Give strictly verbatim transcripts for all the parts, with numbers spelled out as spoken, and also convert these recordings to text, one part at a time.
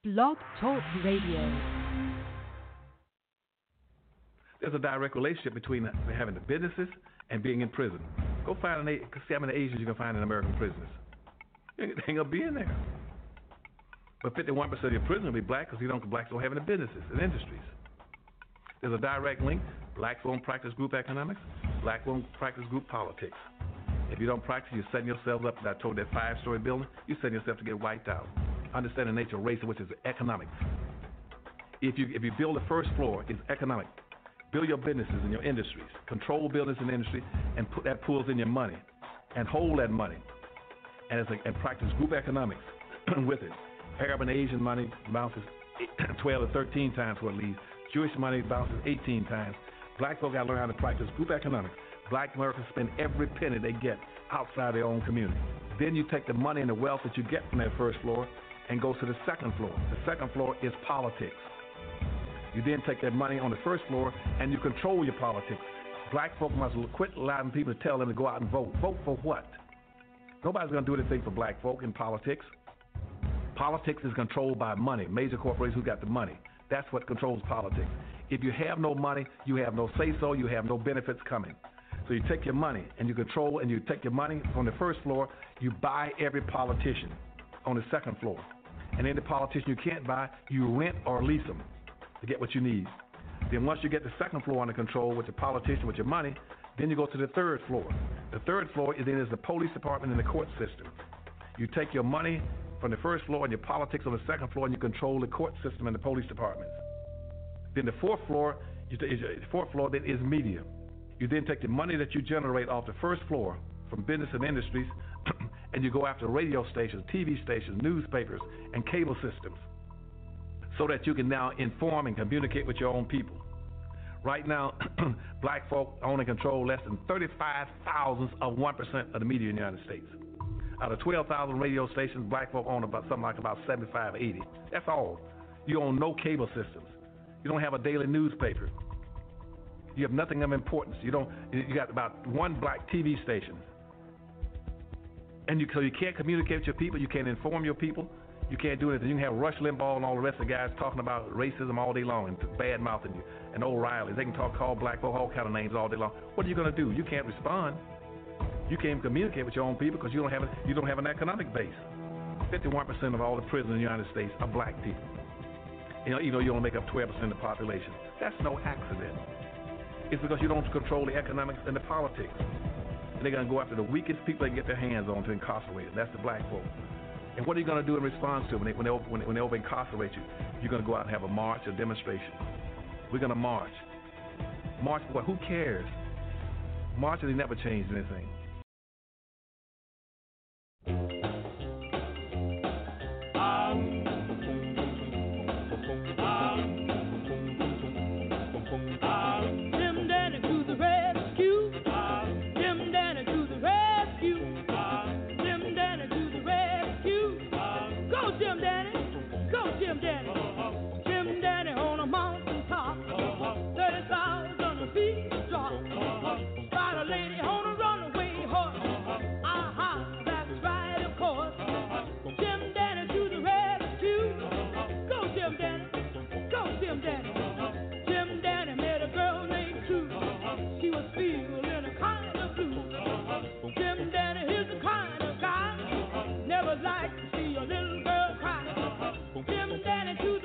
Blog Talk Radio. There's a direct relationship between having the businesses and being in prison. Go find an see how many Asians you can find in American prisons. They ain't gonna be in there. But fifty-one percent of your prison will be black because you don't blacks don't have any businesses and industries. There's a direct link. Blacks won't practice group economics. Black won't practice group politics. If you don't practice, you're setting yourself up. I told that five-story building, you're setting yourself to get wiped out. Understand the nature of race, which is economics. If you if you build the first floor, it's economic. Build your businesses and your industries. Control business and industry, and put that pulls in your money, and hold that money, and it's a, and practice group economics with it. Arab and Asian money bounces twelve to thirteen times what it leaves. Jewish money bounces eighteen times. Black folk got to learn how to practice group economics. Black Americans spend every penny they get outside their own community. Then you take the money and the wealth that you get from that first floor and go to the second floor. The second floor is politics. You then take that money on the first floor and you control your politics. Black folk must quit allowing people to tell them to go out and vote. Vote for what? Nobody's going to do anything for black folk in politics. Politics is controlled by money, major corporations who got the money. That's what controls politics. If you have no money, you have no say-so, you have no benefits coming. So you take your money and you control, and you take your money on the first floor, you buy every politician on the second floor. And any politician you can't buy, you rent or lease them to get what you need. Then once you get the second floor under control with the politician, with your money, then you go to the third floor. The third floor is then is the police department and the court system. You take your money from the first floor and your politics on the second floor, and you control the court system and the police departments. Then the fourth floor, is the fourth floor then is media. You then take the money that you generate off the first floor from business and industries, and you go after radio stations, T V stations, newspapers, and cable systems, so that you can now inform and communicate with your own people. Right now, black folk own and control less than thirty-five thousandths of one percent of the media in the United States. Out of twelve thousand radio stations, black folk own about something like about seventy-five, eighty. That's all. You own no cable systems. You don't have a daily newspaper. You have nothing of importance. You don't. You got about one black T V station, and you so you can't communicate with your people. You can't inform your people. You can't do anything. You can have Rush Limbaugh and all the rest of the guys talking about racism all day long and bad mouthing you, and O'Reilly. They can talk, call black folk all kind of names all day long. What are you going to do? You can't respond. You can't communicate with your own people because you don't have a, you don't have an economic base. fifty-one percent of all the prisoners in the United States are black people. You know, you know, you only make up twelve percent of the population. That's no accident. It's because you don't control the economics and the politics. And they're going to go after the weakest people they can get their hands on to incarcerate them. That's the black folk. And what are you going to do in response to them when they, when they, when they, when they over incarcerate you? You're going to go out and have a march, a demonstration. We're going to march. March for what? Who cares? Marches, they never changed anything. Like to see a little girl cry. Jim Danny to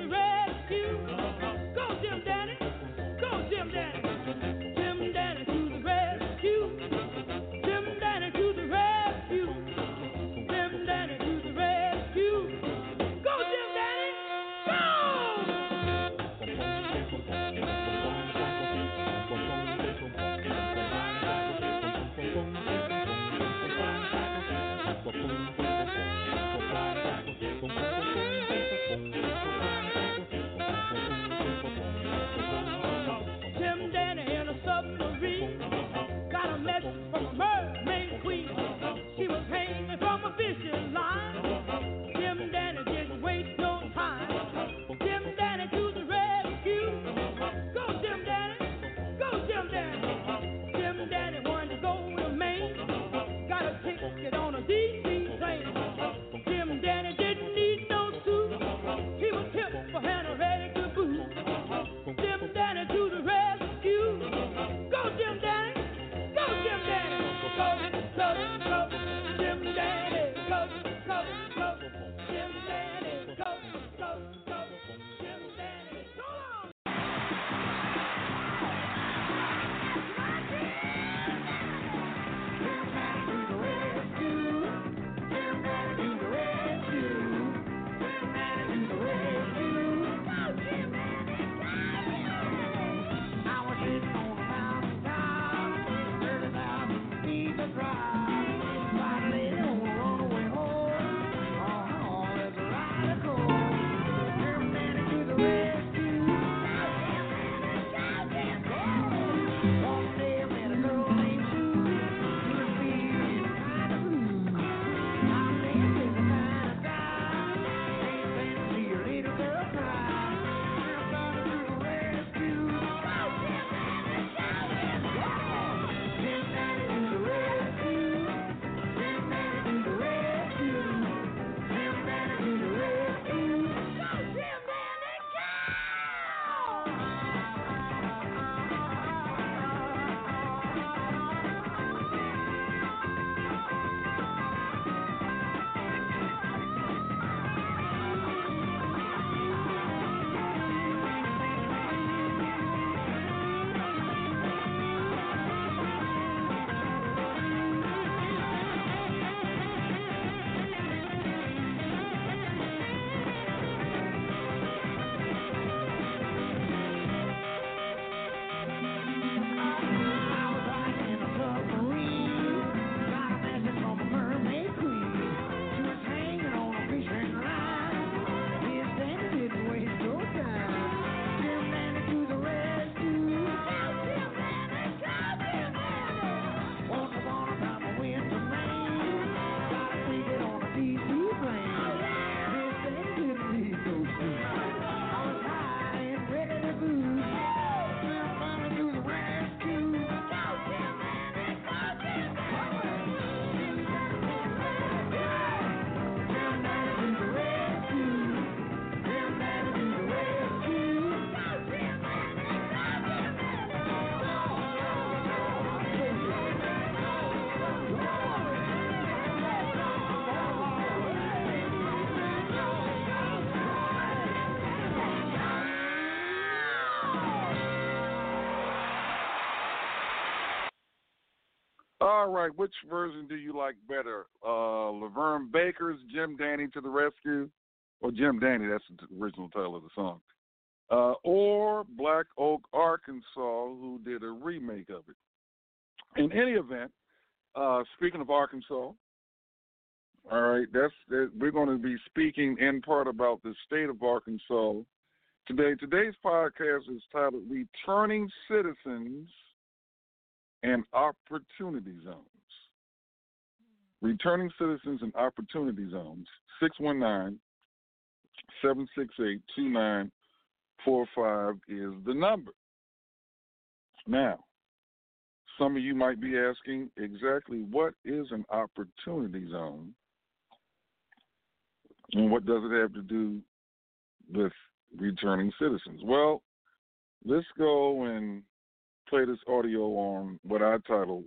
All right, which version do you like better? Uh, Laverne Baker's Jim Danny to the Rescue, or Jim Danny, that's the original title of the song, uh, or Black Oak, Arkansas, who did a remake of it. In any event, uh, speaking of Arkansas, all right, that's that, we're going to be speaking in part about the state of Arkansas today. Today's podcast is titled Returning Citizens and Opportunity Zones. Returning Citizens and Opportunity Zones, six one nine, seven six eight, two nine four five is the number. Now, some of you might be asking exactly what is an opportunity zone and what does it have to do with returning citizens? Well, let's go and play this audio on what I titled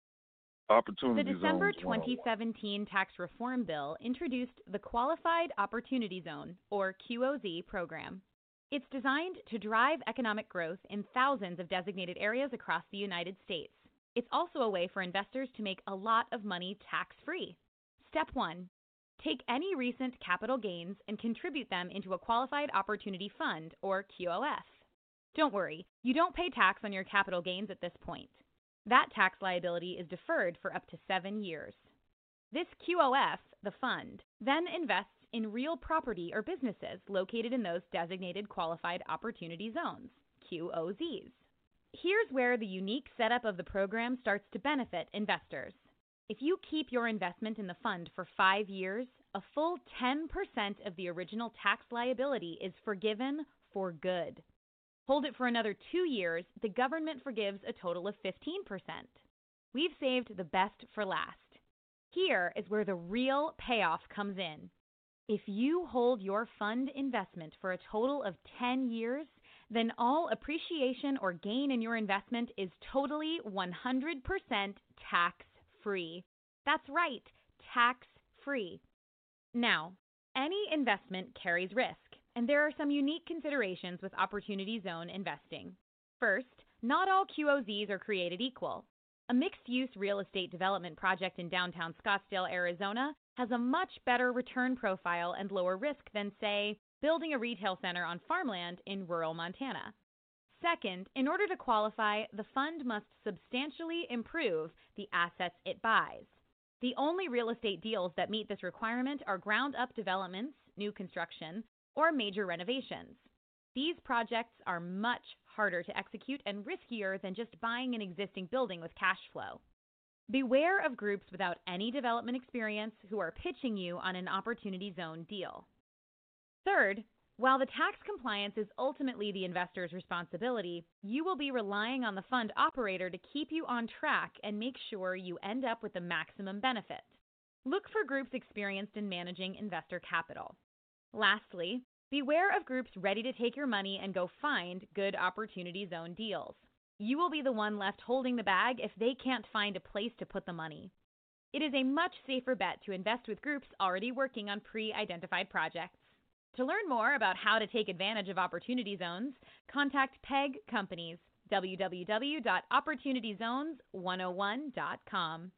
Opportunity Zones. The December twenty seventeen tax reform bill introduced the Qualified Opportunity Zone, or Q O Z, program. It's designed to drive economic growth in thousands of designated areas across the United States. It's also a way for investors to make a lot of money tax-free. Step one. Take any recent capital gains and contribute them into a Qualified Opportunity Fund, or Q O F. Don't worry, you don't pay tax on your capital gains at this point. That tax liability is deferred for up to seven years. This Q O F, the fund, then invests in real property or businesses located in those designated Qualified Opportunity Zones, Q O Zs. Here's where the unique setup of the program starts to benefit investors. If you keep your investment in the fund for five years, a full ten percent of the original tax liability is forgiven for good. Hold it for another two years, the government forgives a total of fifteen percent. We've saved the best for last. Here is where the real payoff comes in. If you hold your fund investment for a total of ten years, then all appreciation or gain in your investment is totally one hundred percent tax-free. That's right, tax-free. Now, any investment carries risk, and there are some unique considerations with Opportunity Zone investing. First, not all Q O Zs are created equal. A mixed-use real estate development project in downtown Scottsdale, Arizona, has a much better return profile and lower risk than, say, building a retail center on farmland in rural Montana. Second, in order to qualify, the fund must substantially improve the assets it buys. The only real estate deals that meet this requirement are ground-up developments, new construction, or major renovations. These projects are much harder to execute and riskier than just buying an existing building with cash flow. Beware of groups without any development experience who are pitching you on an Opportunity Zone deal. Third, while the tax compliance is ultimately the investor's responsibility, you will be relying on the fund operator to keep you on track and make sure you end up with the maximum benefit. Look for groups experienced in managing investor capital. Lastly, beware of groups ready to take your money and go find good Opportunity Zone deals. You will be the one left holding the bag if they can't find a place to put the money. It is a much safer bet to invest with groups already working on pre-identified projects. To learn more about how to take advantage of Opportunity Zones, contact Peg Companies, w w w dot opportunity zones one oh one dot com.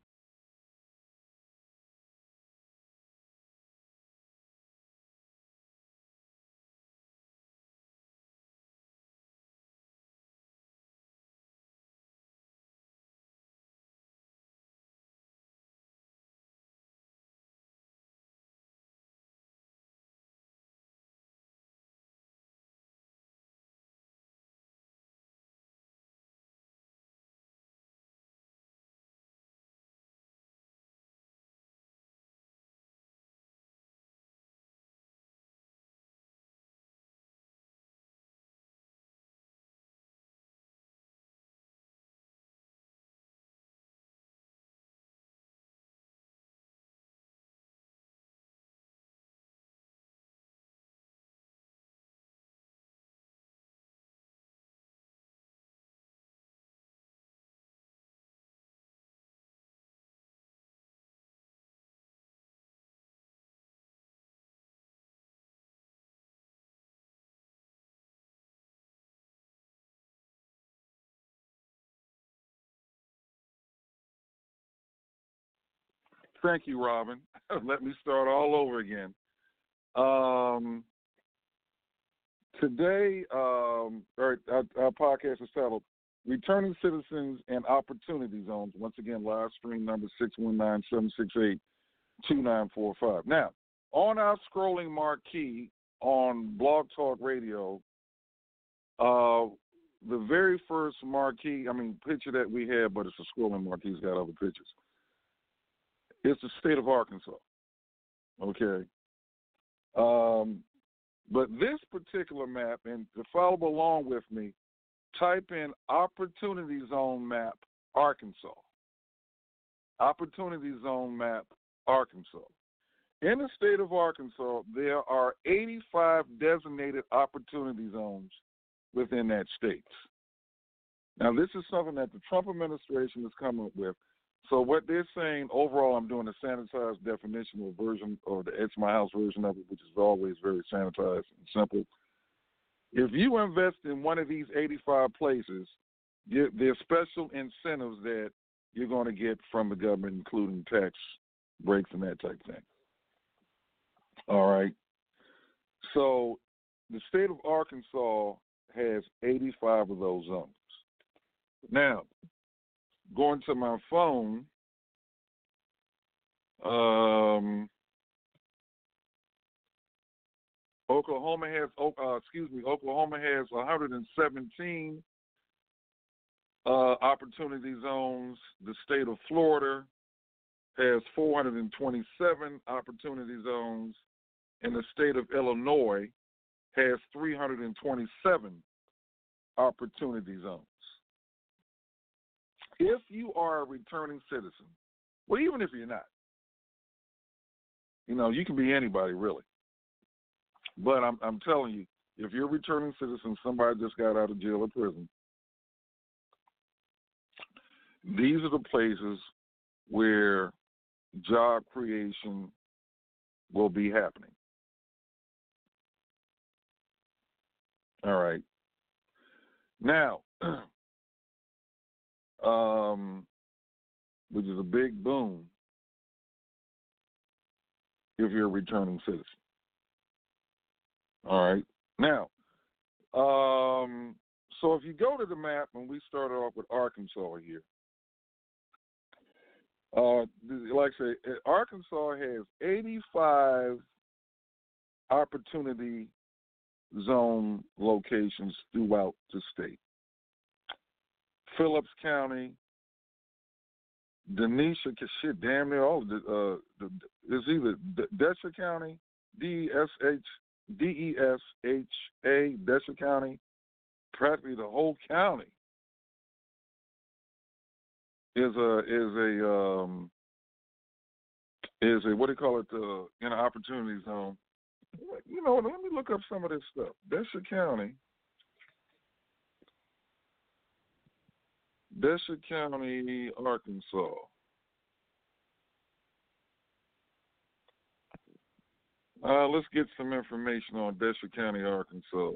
Thank you, Robin. Let me start all over again. Um, today, um, our, our, our podcast is titled Returning Citizens and Opportunity Zones. Once again, live stream number six one nine, seven six eight, two nine four five. Now, on our scrolling marquee on Blog Talk Radio, uh, the very first marquee, I mean, picture that we have, but it's a scrolling marquee, it's got other pictures. It's the state of Arkansas. Okay. Um, but this particular map, and to follow along with me, type in Opportunity Zone Map, Arkansas. Opportunity Zone Map, Arkansas. In the state of Arkansas, there are eighty-five designated opportunity zones within that state. Now, this is something that the Trump administration has come up with. So what they're saying, overall, I'm doing a sanitized definition or version, or the It's My House version of it, which is always very sanitized and simple. If you invest in one of these eighty-five places, you, there's special incentives that you're going to get from the government, including tax breaks and that type of thing. All right. So the state of Arkansas has eighty-five of those zones. Now, going to my phone, um, Oklahoma has, uh, excuse me, Oklahoma has one hundred seventeen uh, opportunity zones. The state of Florida has four hundred twenty-seven opportunity zones, and the state of Illinois has three hundred twenty-seven opportunity zones. If you are a returning citizen, well, even if you're not, you know, you can be anybody really. But I'm, I'm telling you, if you're a returning citizen, somebody just got out of jail or prison, these are the places where job creation will be happening. All right. Now, um, which is a big boom if you're a returning citizen. All right. Now, um, so if you go to the map, and we started off with Arkansas here, uh, like I say, Arkansas has eighty-five opportunity zone locations throughout the state. Phillips County, Denisha, shit, damn near all of the, uh, the, it's either Desha County, D E S H, D E S H A, Desha County, practically the whole county is a, is a, um, is a, what do you call it, uh, in an opportunity zone. You know, let me look up some of this stuff. Desha County, Desha County, Arkansas. Uh, let's get some information on Desha County, Arkansas.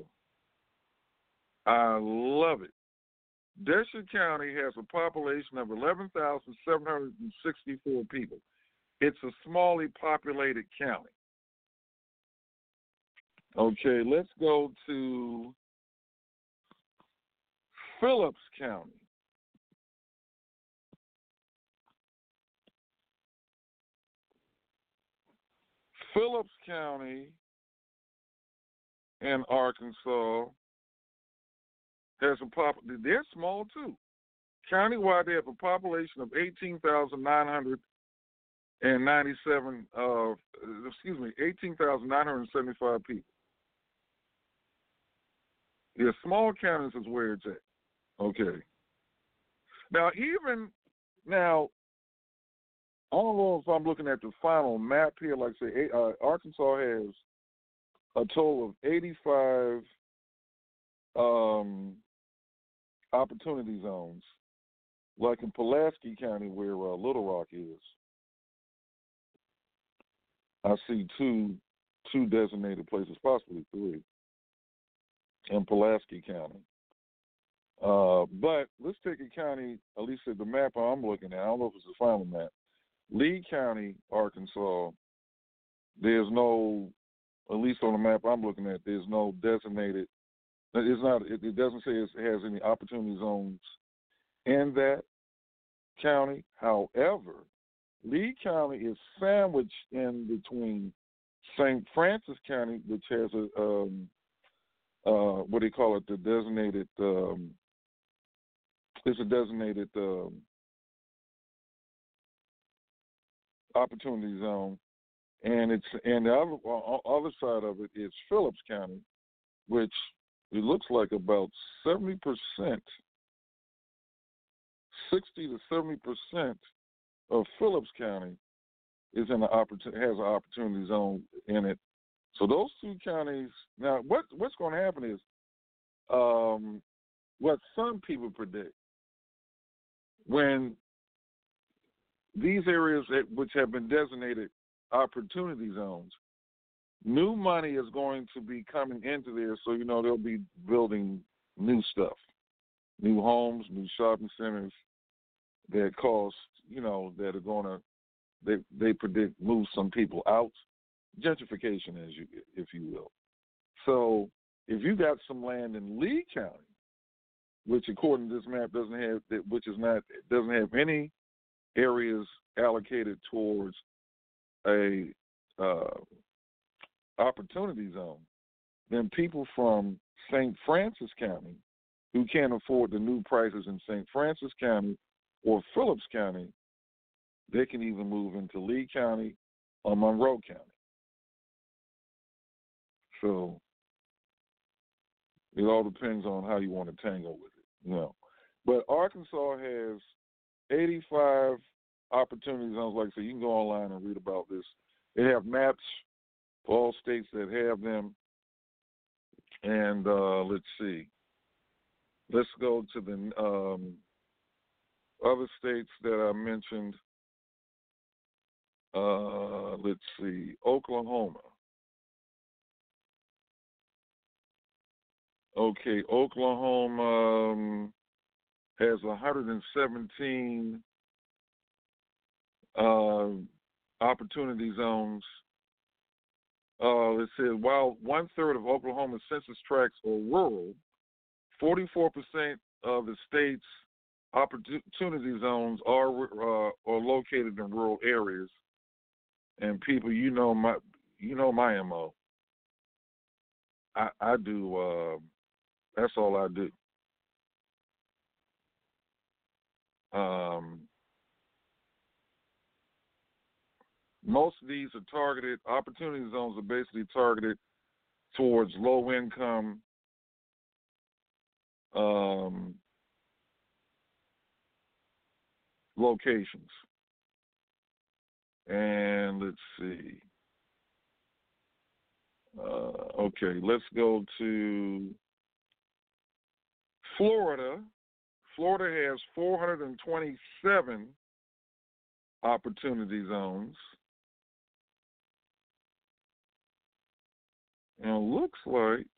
I love it. Desha County has a population of eleven thousand seven hundred sixty-four people. It's a smallly populated county. Okay, let's go to Phillips County. Phillips County in Arkansas has a pop. They're small too. Countywide, they have a population of eighteen thousand nine hundred and ninety-seven. Uh, excuse me, eighteen thousand nine hundred seventy-five people. Yeah, small counties is where it's at. Okay. Now, even now, I don't know if I'm looking at the final map here. Like I say, uh, Arkansas has a total of eighty-five um, opportunity zones, like in Pulaski County, where uh, Little Rock is. I see two two designated places, possibly three, in Pulaski County. Uh, but let's take a county, at least at the map I'm looking at. I don't know if it's the final map. Lee County, Arkansas, there's no, at least on the map I'm looking at, there's no designated. It's not. It, it doesn't say it has any opportunity zones in that county. However, Lee County is sandwiched in between Saint Francis County, which has a um, uh, what do you call it? The designated. Um, it's a designated um, opportunity zone, and it's and the other other side of it is Phillips County, which it looks like about seventy percent, sixty to seventy percent of Phillips County is in the opportunity has an opportunity zone in it. So those two counties. Now, what what's going to happen is, um, what some people predict when these areas that, which have been designated opportunity zones, new money is going to be coming into there. So you know they'll be building new stuff, new homes, new shopping centers that cost, you know, that are going to, they they predict move some people out, gentrification, as you if you will. So if you got some land in Lee County, which according to this map doesn't have, which is not doesn't have any areas allocated towards a uh, opportunity zone, then people from Saint Francis County who can't afford the new prices in Saint Francis County or Phillips County, they can even move into Lee County or Monroe County. So it all depends on how you want to tangle with it, you know. But Arkansas has eighty-five opportunity zones. Like I said, you can go online and read about this. They have maps for all states that have them. And uh, let's see. Let's go to the um, other states that I mentioned. Uh, let's see. Oklahoma. Okay, Oklahoma um, has one hundred seventeen uh, opportunity zones. Uh, it says while one third of Oklahoma's census tracts are rural, forty-four percent of the state's opportunity zones are uh, are located in rural areas. And people, you know my, you know my M O. I, I do. Uh, that's all I do. Um, most of these are targeted. Opportunity zones are basically targeted towards low income. Um, locations. And let's see. Uh, okay, let's go to Florida. Florida has four hundred twenty-seven opportunity zones. And it looks like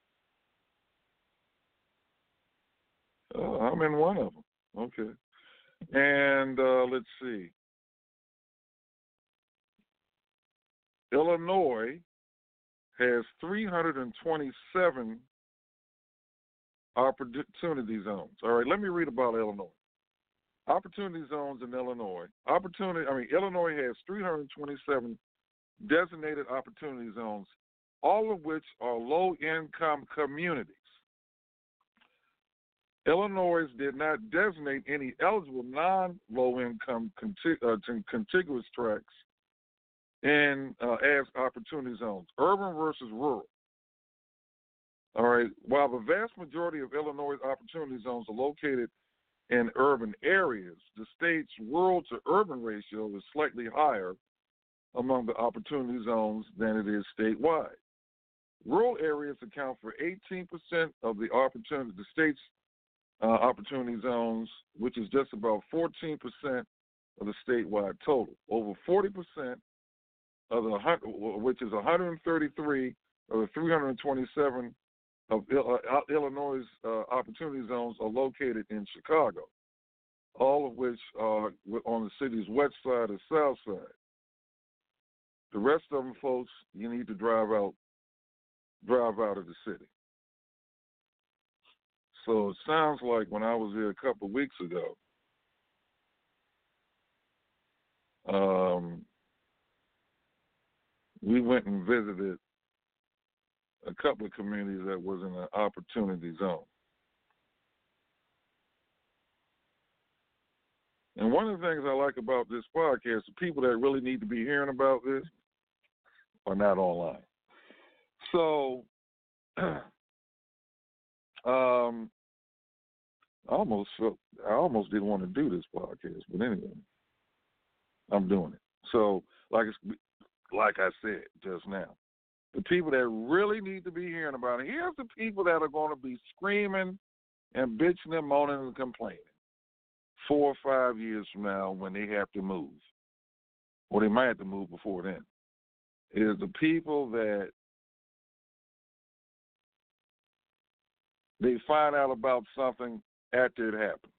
uh, I'm in one of them. Okay. And uh, let's see. Illinois has three hundred twenty-seven opportunity zones. All right, let me read about Illinois. Opportunity zones in Illinois. Opportunity. I mean, Illinois has three hundred twenty-seven designated opportunity zones, all of which are low-income communities. Illinois did not designate any eligible non-low-income contig- uh, contiguous tracts in uh, as opportunity zones, urban versus rural. All right. While the vast majority of Illinois' opportunity zones are located in urban areas, the state's rural to urban ratio is slightly higher among the opportunity zones than it is statewide. Rural areas account for eighteen percent of the opportunity, the state's uh, opportunity zones, which is just about fourteen percent of the statewide total. Over forty percent of the, which is one hundred thirty-three of the three hundred twenty-seven of Illinois' uh, opportunity zones are located in Chicago. all of which are on the city's west side or south side. The rest of them, folks, you need to drive out, drive out of the city. So it sounds like when I was there a couple of weeks ago, um, we went and visited a couple of communities that was in an opportunity zone. And one of the things I like about this podcast, the people that really need to be hearing about this are not online. So, um, I almost felt, I almost didn't want to do this podcast, but anyway, I'm doing it. So, like it's, like I said just now, the people that really need to be hearing about it, here's the people that are going to be screaming and bitching and moaning and complaining four or five years from now when they have to move, or they might have to move before then, is the people that they find out about something after it happens.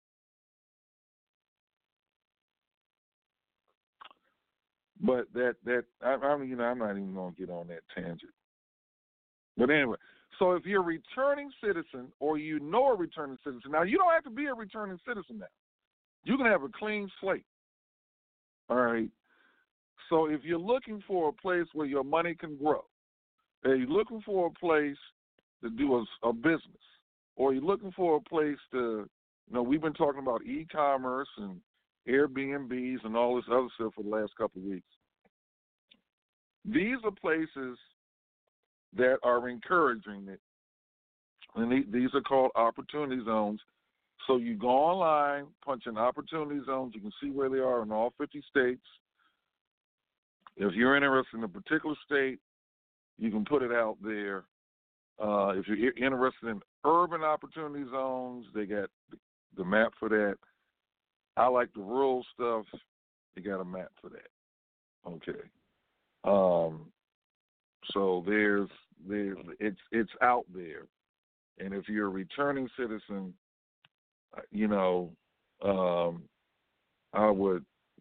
But that, that I, I mean, you know, I'm not even going to get on that tangent. But anyway, so if you're a returning citizen or you know a returning citizen, now you don't have to be a returning citizen now. You can have a clean slate. All right. So if you're looking for a place where your money can grow, or you're looking for a place to do a, a business, or you're looking for a place to, you know, we've been talking about e-commerce and Airbnbs and all this other stuff for the last couple of weeks. These are places that are encouraging it, and these are called opportunity zones. So you go online, punch in opportunity zones. You can see where they are in all fifty states. If you're interested in a particular state, you can put it out there. Uh, if you're interested in urban opportunity zones, they got the map for that. I like the rural stuff. They got a map for that. Okay. Um, so there's there's it's it's out there, and if you're a returning citizen, you know, um, I would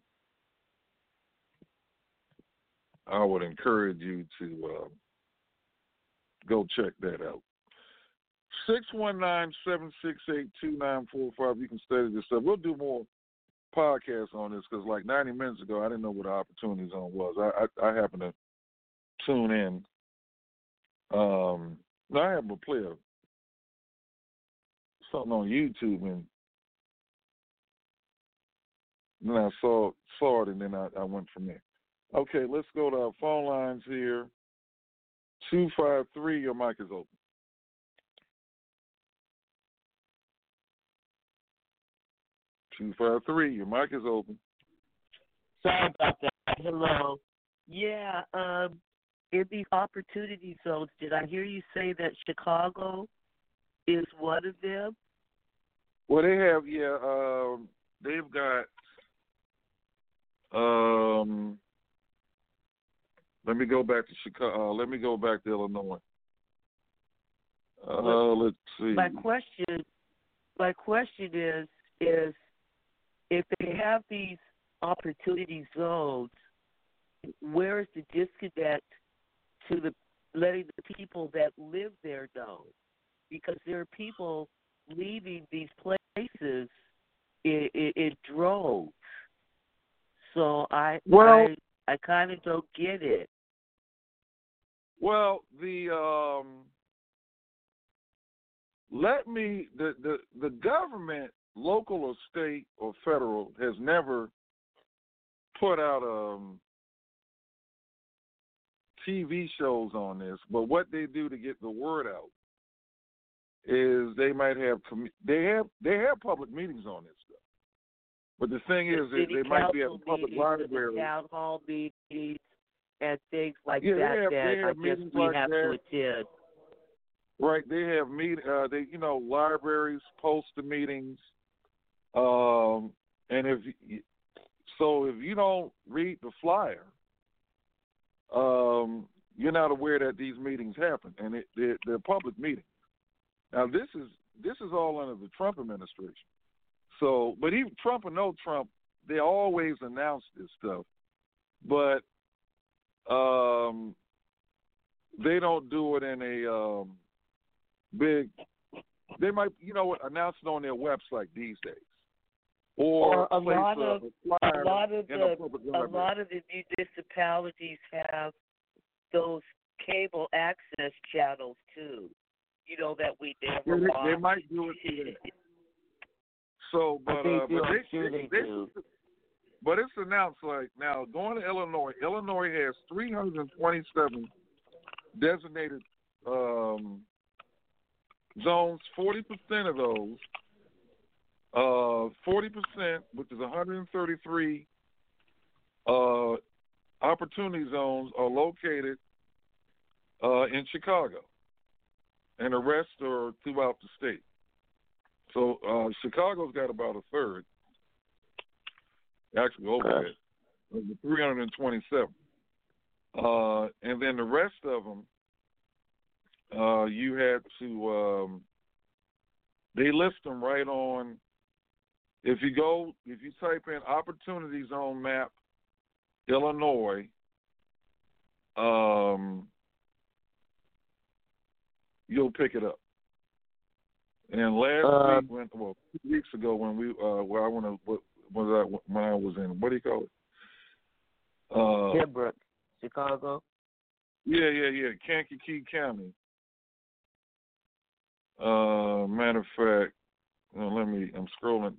I would encourage you to uh, go check that out. six one nine, seven six eight, two nine four five. You can study this stuff. We'll do more podcasts on this because, like ninety minutes ago, I didn't know what the opportunity zone was. I I, I happened to tune in. Um, I happened to play a, something on YouTube, and then I saw saw it, and then I, I went from there. Okay, let's go to our phone lines here. two five three, your mic is open. two five three, your mic is open. Sorry about that. Hello. Yeah, um, in these opportunity zones, did I hear you say that Chicago is one of them? Well, they have, yeah, um, they've got, um, let me go back to Chicago, uh, let me go back to Illinois. Uh, let's see. My question, my question is, is if they have these opportunity zones, where is the disconnect to the letting the people that live there know? Because there are people leaving these places in, in, in droves. So I well, I, I kind of don't get it. Well, the um, let me the, the the government, local or state or federal, has never put out um T V shows on this, but what they do to get the word out is they might have com- they have they have public meetings on this stuff. But the thing the is, they, they might be at the public library, town hall meetings, and things like yeah, that they have, that they have I guess meetings we like have that. to attend. Right, they have meet uh, they you know libraries post the meetings, um, and if you, so, if you don't read the flyer, um, you're not aware that these meetings happen, and it, they're, they're public meetings. Now, this is this is all under the Trump administration, So, but even Trump and no Trump, they always announce this stuff, but um, they don't do it in a um, big. They might, you know what, announce it on their website these days, or, or a place lot a, of flyer a lot of in the a public a library. lot of the municipalities have those cable access channels too. You know that we never They, watch. they might do it through that. So, but they uh, do, but I'm they, sure they, they do. But it's announced like now going to Illinois. Illinois has three hundred twenty-seven designated um, zones. Forty percent of those, uh, forty percent, which is one hundred thirty-three uh, opportunity zones, are located uh, in Chicago, and the rest are throughout the state. So uh, Chicago's got about a third, actually over Okay. that, of the three hundred twenty-seven. Uh, and then the rest of them, uh, you had to, um, they list them right on, if you go, if you type in Opportunity Zone Map, Illinois, um, you'll pick it up. And last Um, week, when, well, two weeks ago, when we, uh, where I went, what was I when I was in? What do you call it? Uh, Pembroke, Chicago. yeah, yeah, yeah, Kankakee County. Uh, matter of fact, uh, let me. I'm scrolling.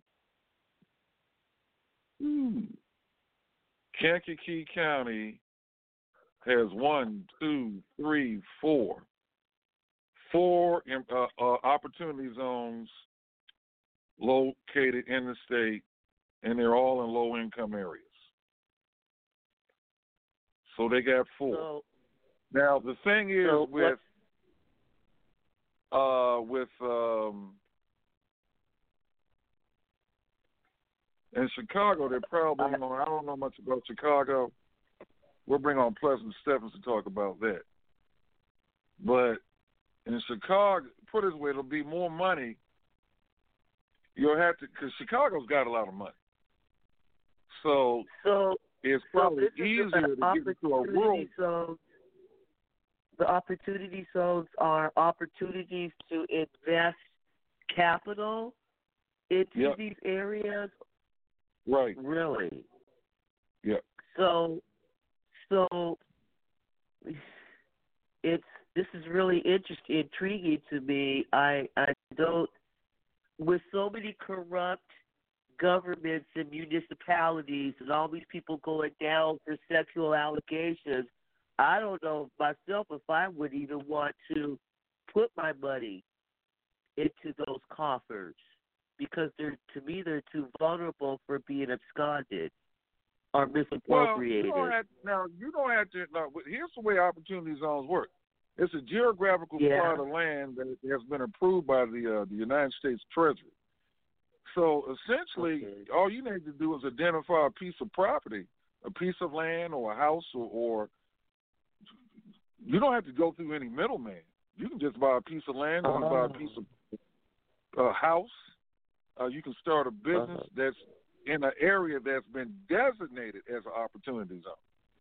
Hmm. Kankakee County has one, two, three, four. Four uh, uh, opportunity zones located in the state, and they're all in low-income areas. So they got four. So, Now the thing is so with uh, with um, in Chicago, they're probably. You know, I don't know much about Chicago. We'll bring on Pleasant Stephens to talk about that. But in Chicago, put it this way, it'll be more money. You'll have to, because Chicago's got a lot of money. So so it's So probably this is easier an to get into a rural. opportunity zone. The opportunity zones are opportunities to invest capital into Yep. these areas. Right. Really? Yep. So, so it's this is really interesting, intriguing to me. I I don't with so many corrupt governments and municipalities and all these people going down for sexual allegations, I don't know myself if I would even want to put my money into those coffers because they're to me they're too vulnerable for being absconded or misappropriated. Well, you don't have, now you don't have to. Now, here's the way opportunity zones work. It's a geographical Yeah. plot of land that has been approved by the uh, the United States Treasury. So essentially, Okay. all you need to do is identify a piece of property, a piece of land, or a house, or, or you don't have to go through any middleman. You can just buy a piece of land, you can buy a piece of uh, house. Uh, you can start a business Uh-huh. that's in an area that's been designated as an opportunity zone.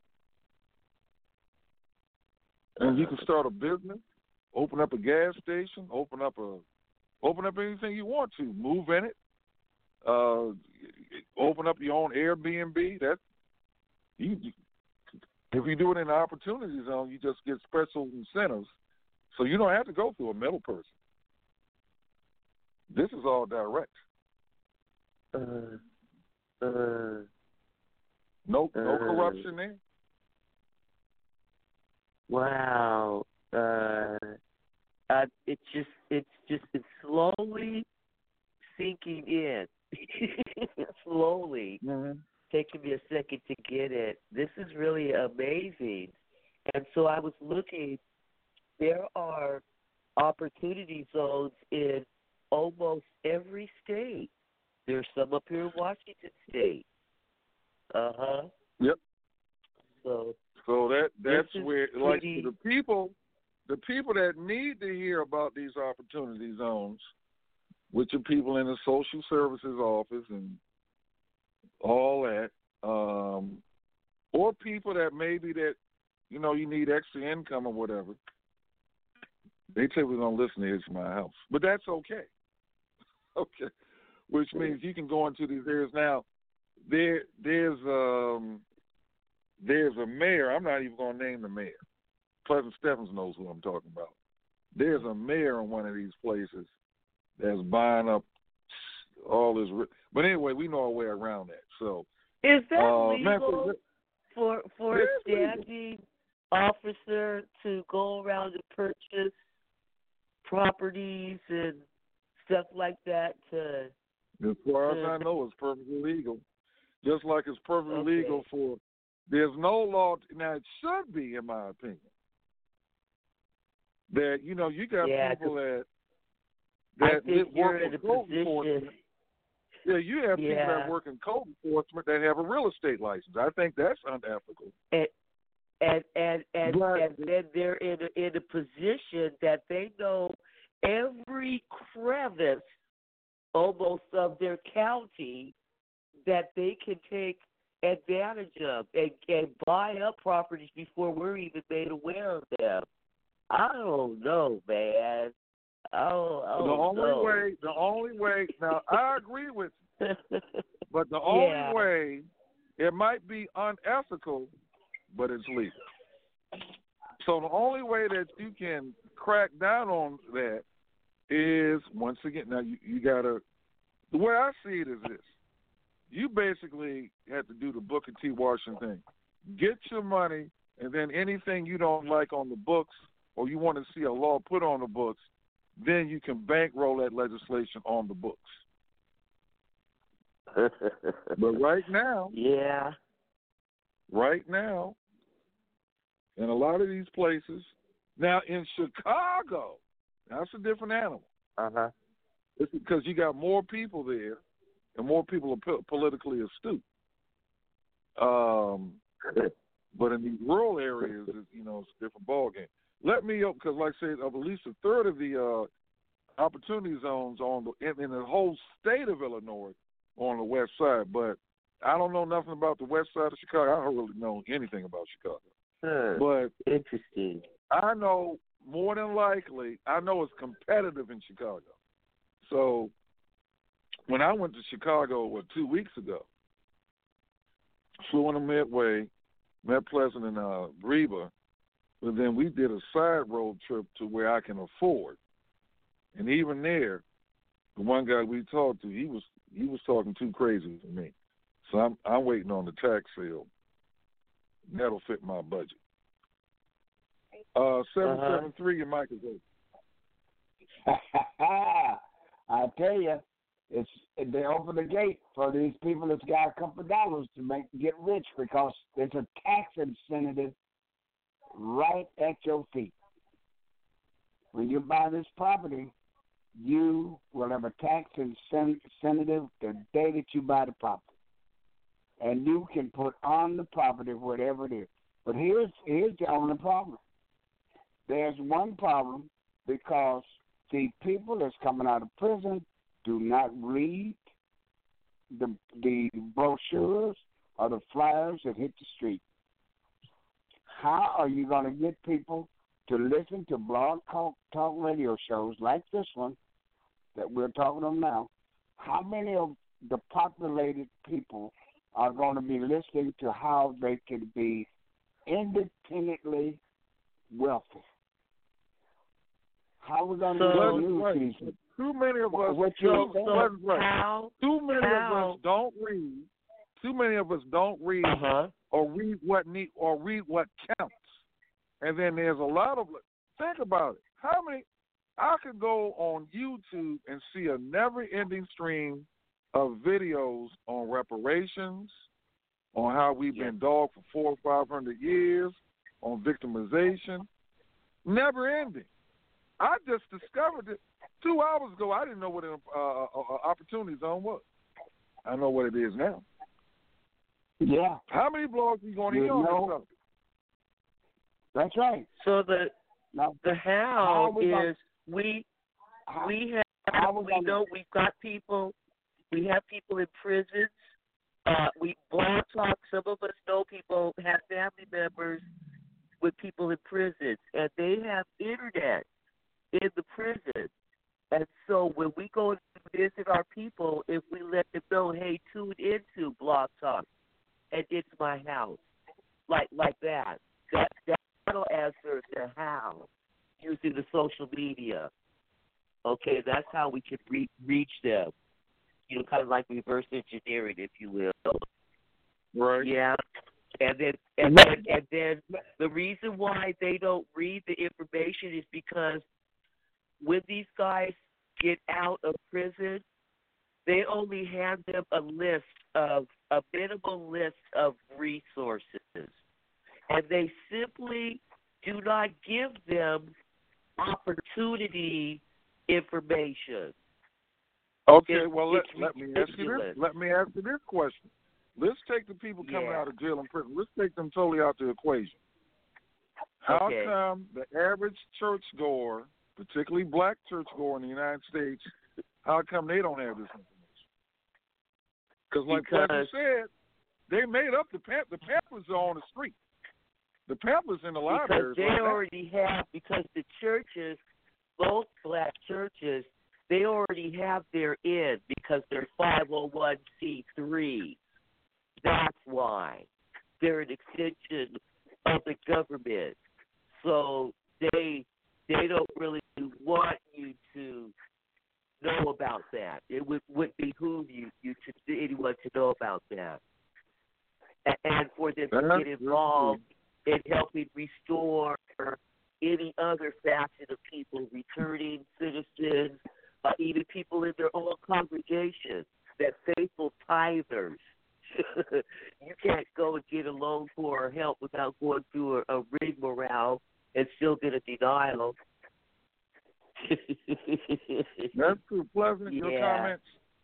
And you can start a business, open up a gas station, open up a, open up anything you want to, move in it, uh, open up your own Airbnb. That you, if you do it in an opportunity zone, you just get special incentives, so you don't have to go through a middle person. This is all direct. Uh, uh, No, no Uh, corruption there. wow. Uh, uh, it's just it's just it's slowly sinking in. slowly. Mm-hmm. Taking me a second to get it. This is really amazing. And so I was looking, there are opportunity zones in almost every state. There's some up here in Washington State. Uh-huh. Yep. So So that that's This is where, like, pretty- the people, the people that need to hear about these opportunity zones with your people in the social services office and all that, um, or people that maybe that, you know, you need extra income or whatever. They typically don't listen to It's My House, but that's okay. Okay, which means you can go into these areas now. There, there's um, there's a mayor. I'm not even going to name the mayor. Pleasant Stephens knows who I'm talking about. There's a mayor in one of these places that's buying up all this. But anyway, we know our way around that. So is that uh, legal Memphis, for for a standing officer to go around and purchase properties and stuff like that? To as far to, as I know, it's perfectly legal. Just like it's perfectly okay. legal for. There's no law now. It should be, in my opinion, that you know you got yeah, people that I that think work you're in with a code position. enforcement. Yeah, you have people Yeah. that work in code enforcement that have a real estate license. I think that's unethical. And and and and, But- and then they're in a, in a position that they know every crevice almost of their county that they can take advantage of and, and buy up properties before we're even made aware of them. I don't know, man. I don't, I don't the only know. way, the only way. Now I agree with you, but the Yeah. only way it might be unethical, but it's legal. So the only way that you can crack down on that is once again. Now you, you gotta. The way I see it is this: you basically have to do the Booker T. Washington thing. Get your money, and then anything you don't like on the books, or you want to see a law put on the books, then you can bankroll that legislation on the books. But right now, yeah. right now, in a lot of these places, now in Chicago, that's a different animal. Uh huh. It's because you got more people there, and more people are po- politically astute. Um, but in these rural areas, it, you know, it's a different ballgame. Let me up because, like I said, of at least a third of the uh, opportunity zones on the in, in the whole state of Illinois on the west side. But I don't know nothing about the west side of Chicago. I don't really know anything about Chicago. Huh. But Interesting. I know more than likely, I know it's competitive in Chicago. So when I went to Chicago, what, two weeks ago, flew on the Midway, met Pleasant and uh, Reba, but then we did a side road trip to where I can afford. And even there, the one guy we talked to, he was he was talking too crazy for me. So I'm I'm waiting on the tax sale. That'll fit my budget. Uh, seven seven three, your mic is open. I tell you, it's they open the gate for these people that's got a couple of dollars to make get rich because there's a tax incentive right at your feet. When you buy this property, you will have a tax incentive the day that you buy the property, and you can put on the property whatever it is. But here's here's the only problem. There's one problem because the people that's coming out of prison do not read the the brochures or the flyers that hit the street. How are you going to get people to listen to blog talk, talk radio shows like this one that we're talking about now? How many of the populated people are going to be listening to how they can be independently wealthy? How are we going to So, use these? Too many of us. What you too, saying? Pleasant, right. How? Too many how? of us don't read. Too many of us don't read Uh-huh. or read what need or read what counts. And then there's a lot of think about it. How many? I could go on YouTube and see a never-ending stream of videos on reparations, on how we've Yeah. been dogged for four or five hundred years, on victimization, never-ending. I just discovered it two hours ago. I didn't know what an uh, uh, opportunity zone was. I know what it is now. Yeah, How many blogs are you going to You hear on know- this subject? that's right. So the Now, the how How we gonna- is we how- we have have, we know we've got people, we have people in prisons. Uh, we blog talk. Some of us know people, have family members with people in prisons, and they have internet in the prison. And so when we go to visit our people, if we let them know, hey, tune into Blog Talk, and it's my house, like like that, that that'll answer the how using the social media. Okay, that's how we can re- reach them. You know, kind of like reverse engineering, if you will. Right. Yeah. And then, and then, and then, the reason why they don't read the information is because when these guys get out of prison, they only hand them a list of a minimal list of resources, and they simply do not give them opportunity information. Okay, It's, well let, it's let me ask you this. Let me ask you this question. Let's take the people coming yeah. out of jail and prison. Let's take them totally out the equation. How okay. come the average churchgoer, particularly black churchgoer in the United States, how come they don't have this information? Because like Pleasant said, they made up the pamp- the pamphlets are on the street. The pamphlets in the libraries. Because they like already have, because the churches, both black churches, they already have their in because they're five oh one c three. That's why. They're an extension of the government. So they they don't really want you to know about that. It would, would behoove you, you to anyone to know about that. And, and for them to That's get involved in helping restore any other facet of people, returning citizens, uh, even people in their own congregation, that faithful tithers. You can't go and get a loan for or help without going through a, a rigmarole and still get a denial. That's too pleasant. Yeah. Your comments?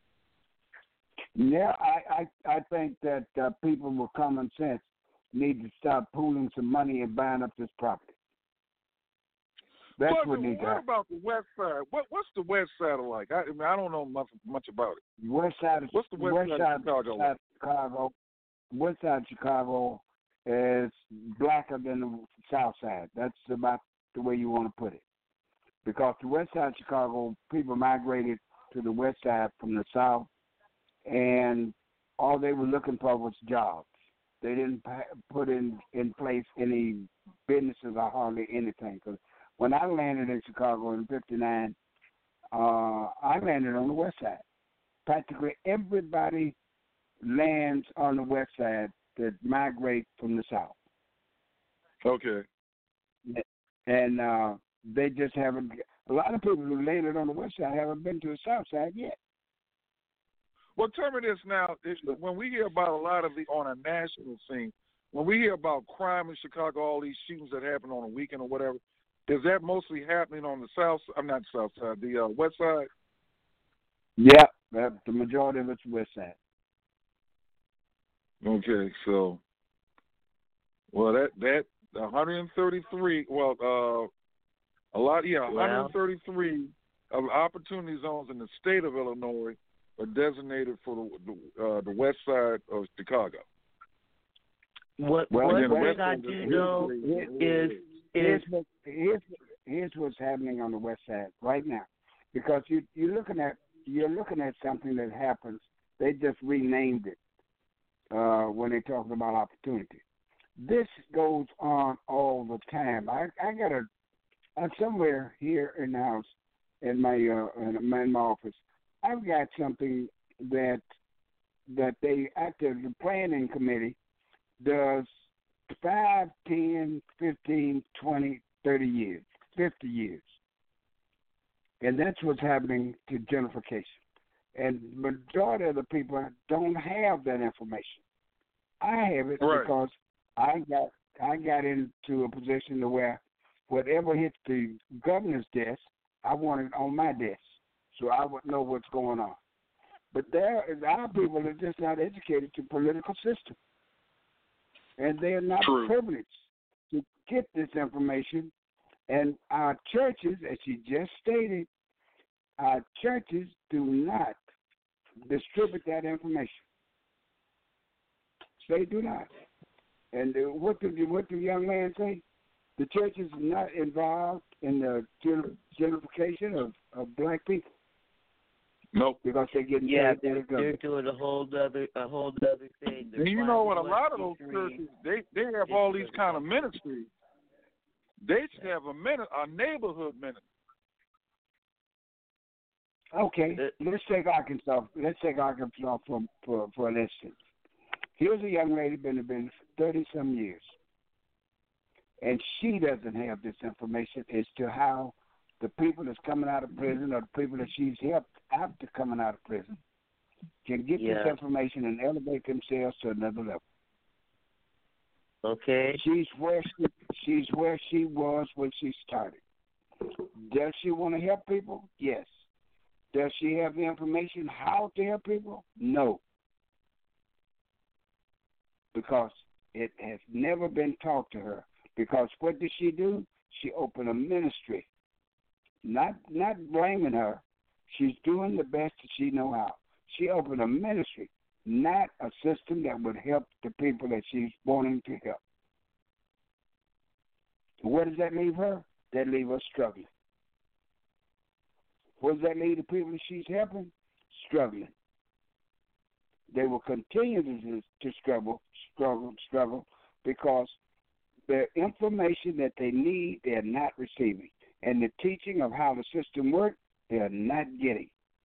Yeah, I, I, I think that uh, people with common sense need to start pooling some money and buying up this property. That's What, what needs to what happen. about the west side? What what's the west side like? I, I mean, I don't know much much about it. West side of, What's the west, west side, side of Chicago? side of Chicago, west side of Chicago is blacker than the south side. That's about the way you want to put it. Because the west side of Chicago, people migrated to the west side from the south, and all they were looking for was jobs. They didn't put in, in place any businesses or hardly anything. Because when I landed in Chicago in fifty-nine, uh, I landed on the west side. Practically everybody lands on the west side that migrate from the south. Okay. And uh, they just haven't, a lot of people who landed on the west side haven't been to the south side yet. Well, tell me this now. When we hear about a lot of the, on a national scene, when we hear about crime in Chicago, all these shootings that happen on a weekend or whatever, is that mostly happening on the south, I'm not the south side, the uh, west side? Yeah, the majority of it's west side. Okay, so, well, that, that one hundred thirty-three, well, uh, a lot, yeah, one hundred thirty-three of opportunity zones in the state of Illinois are designated for the uh, the west side of Chicago. What well, what, what I do know is is here's, here's here's what's happening on the west side right now, because you you're looking at you're looking at something that happens. They just renamed it uh, when they're talking about opportunity. This goes on all the time. I I got a I'm somewhere here in the house in my uh, in my office. I've got something that that they after the planning committee does five, ten, fifteen, twenty, thirty years, fifty years. And that's what's happening to gentrification. And majority of the people don't have that information. I have it right. because I got I got into a position to where whatever hits the governor's desk, I want it on my desk, so I would know what's going on. But there, our people are just not educated to political system, and they are not True. privileged to get this information. And our churches, as you just stated, our churches do not distribute that information. They do not. And uh, what did the, what did the young man say? The church is not involved in the gentrification of, of black people. Nope. Because they're getting yeah, paid they're, they're doing a whole other a whole other thing. They're and you know what? A lot of those churches, they they have all these kind of ministries. They should have a min- a neighborhood ministry. Okay, let's take Arkansas. Let's take Arkansas for for for an instance. Here's a young lady been in business for thirty some years, and she doesn't have this information as to how the people that's coming out of prison or the people that she's helped after coming out of prison can get yeah. this information and elevate themselves to another level. Okay. She's where she she's where she was when she started. Does she want to help people? Yes. Does she have the information how to help people? No. Because it has never been taught to her. Because what did she do? She opened a ministry. Not not blaming her. She's doing the best that she know how. She opened a ministry, not a system that would help the people that she's wanting to help. Where does that leave her? That leave her struggling. Where does that leave the people that she's helping? Struggling. They will continue to, to struggle, struggle, struggle, because the information that they need, they're not receiving. And the teaching of how the system works, they're not getting.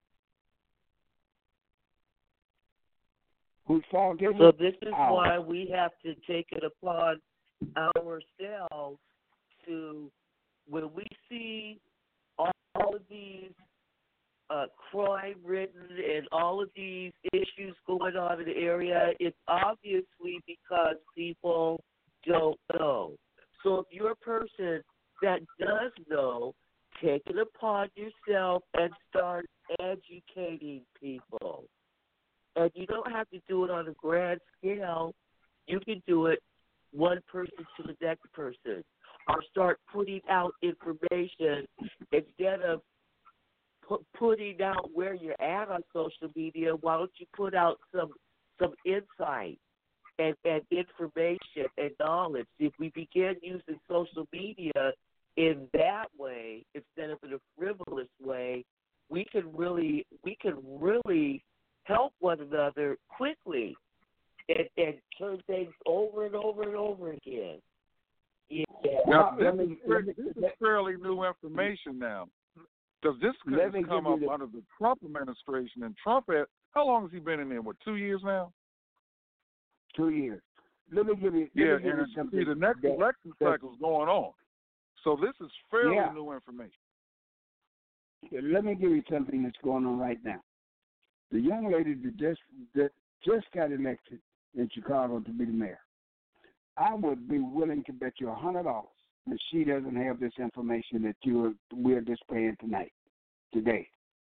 Whose fault is it? So this is Ours. why we have to take it upon ourselves to, when we see all, all of these uh, crime-ridden and all of these issues going on in the area, it's obviously because people don't know. So if you're a person that does know, take it upon yourself and start educating people. And you don't have to do it on a grand scale. You can do it one person to the next person, or start putting out information instead of pu- putting out where you're at on social media. Why don't you put out some some insight and, and information and knowledge? If we begin using social media in that way instead of in a frivolous way, we can really we can really help one another quickly and, and turn things over and over and over again. Yeah. Now, this, Let me- is, let me- this is fairly new information now. Because this could Let me have come give up you the- under the Trump administration. And Trump, had, how long has he been in there? What, two years now? Two years. Let me give you, let Yeah, me give you and something. see, the next that- election that- cycle is going on. So this is fairly Yeah. new information. Let me give you something that's going on right now. The young lady that just that just got elected in Chicago to be the mayor, I would be willing to bet you a hundred dollars that she doesn't have this information that you are, we're displaying tonight, today.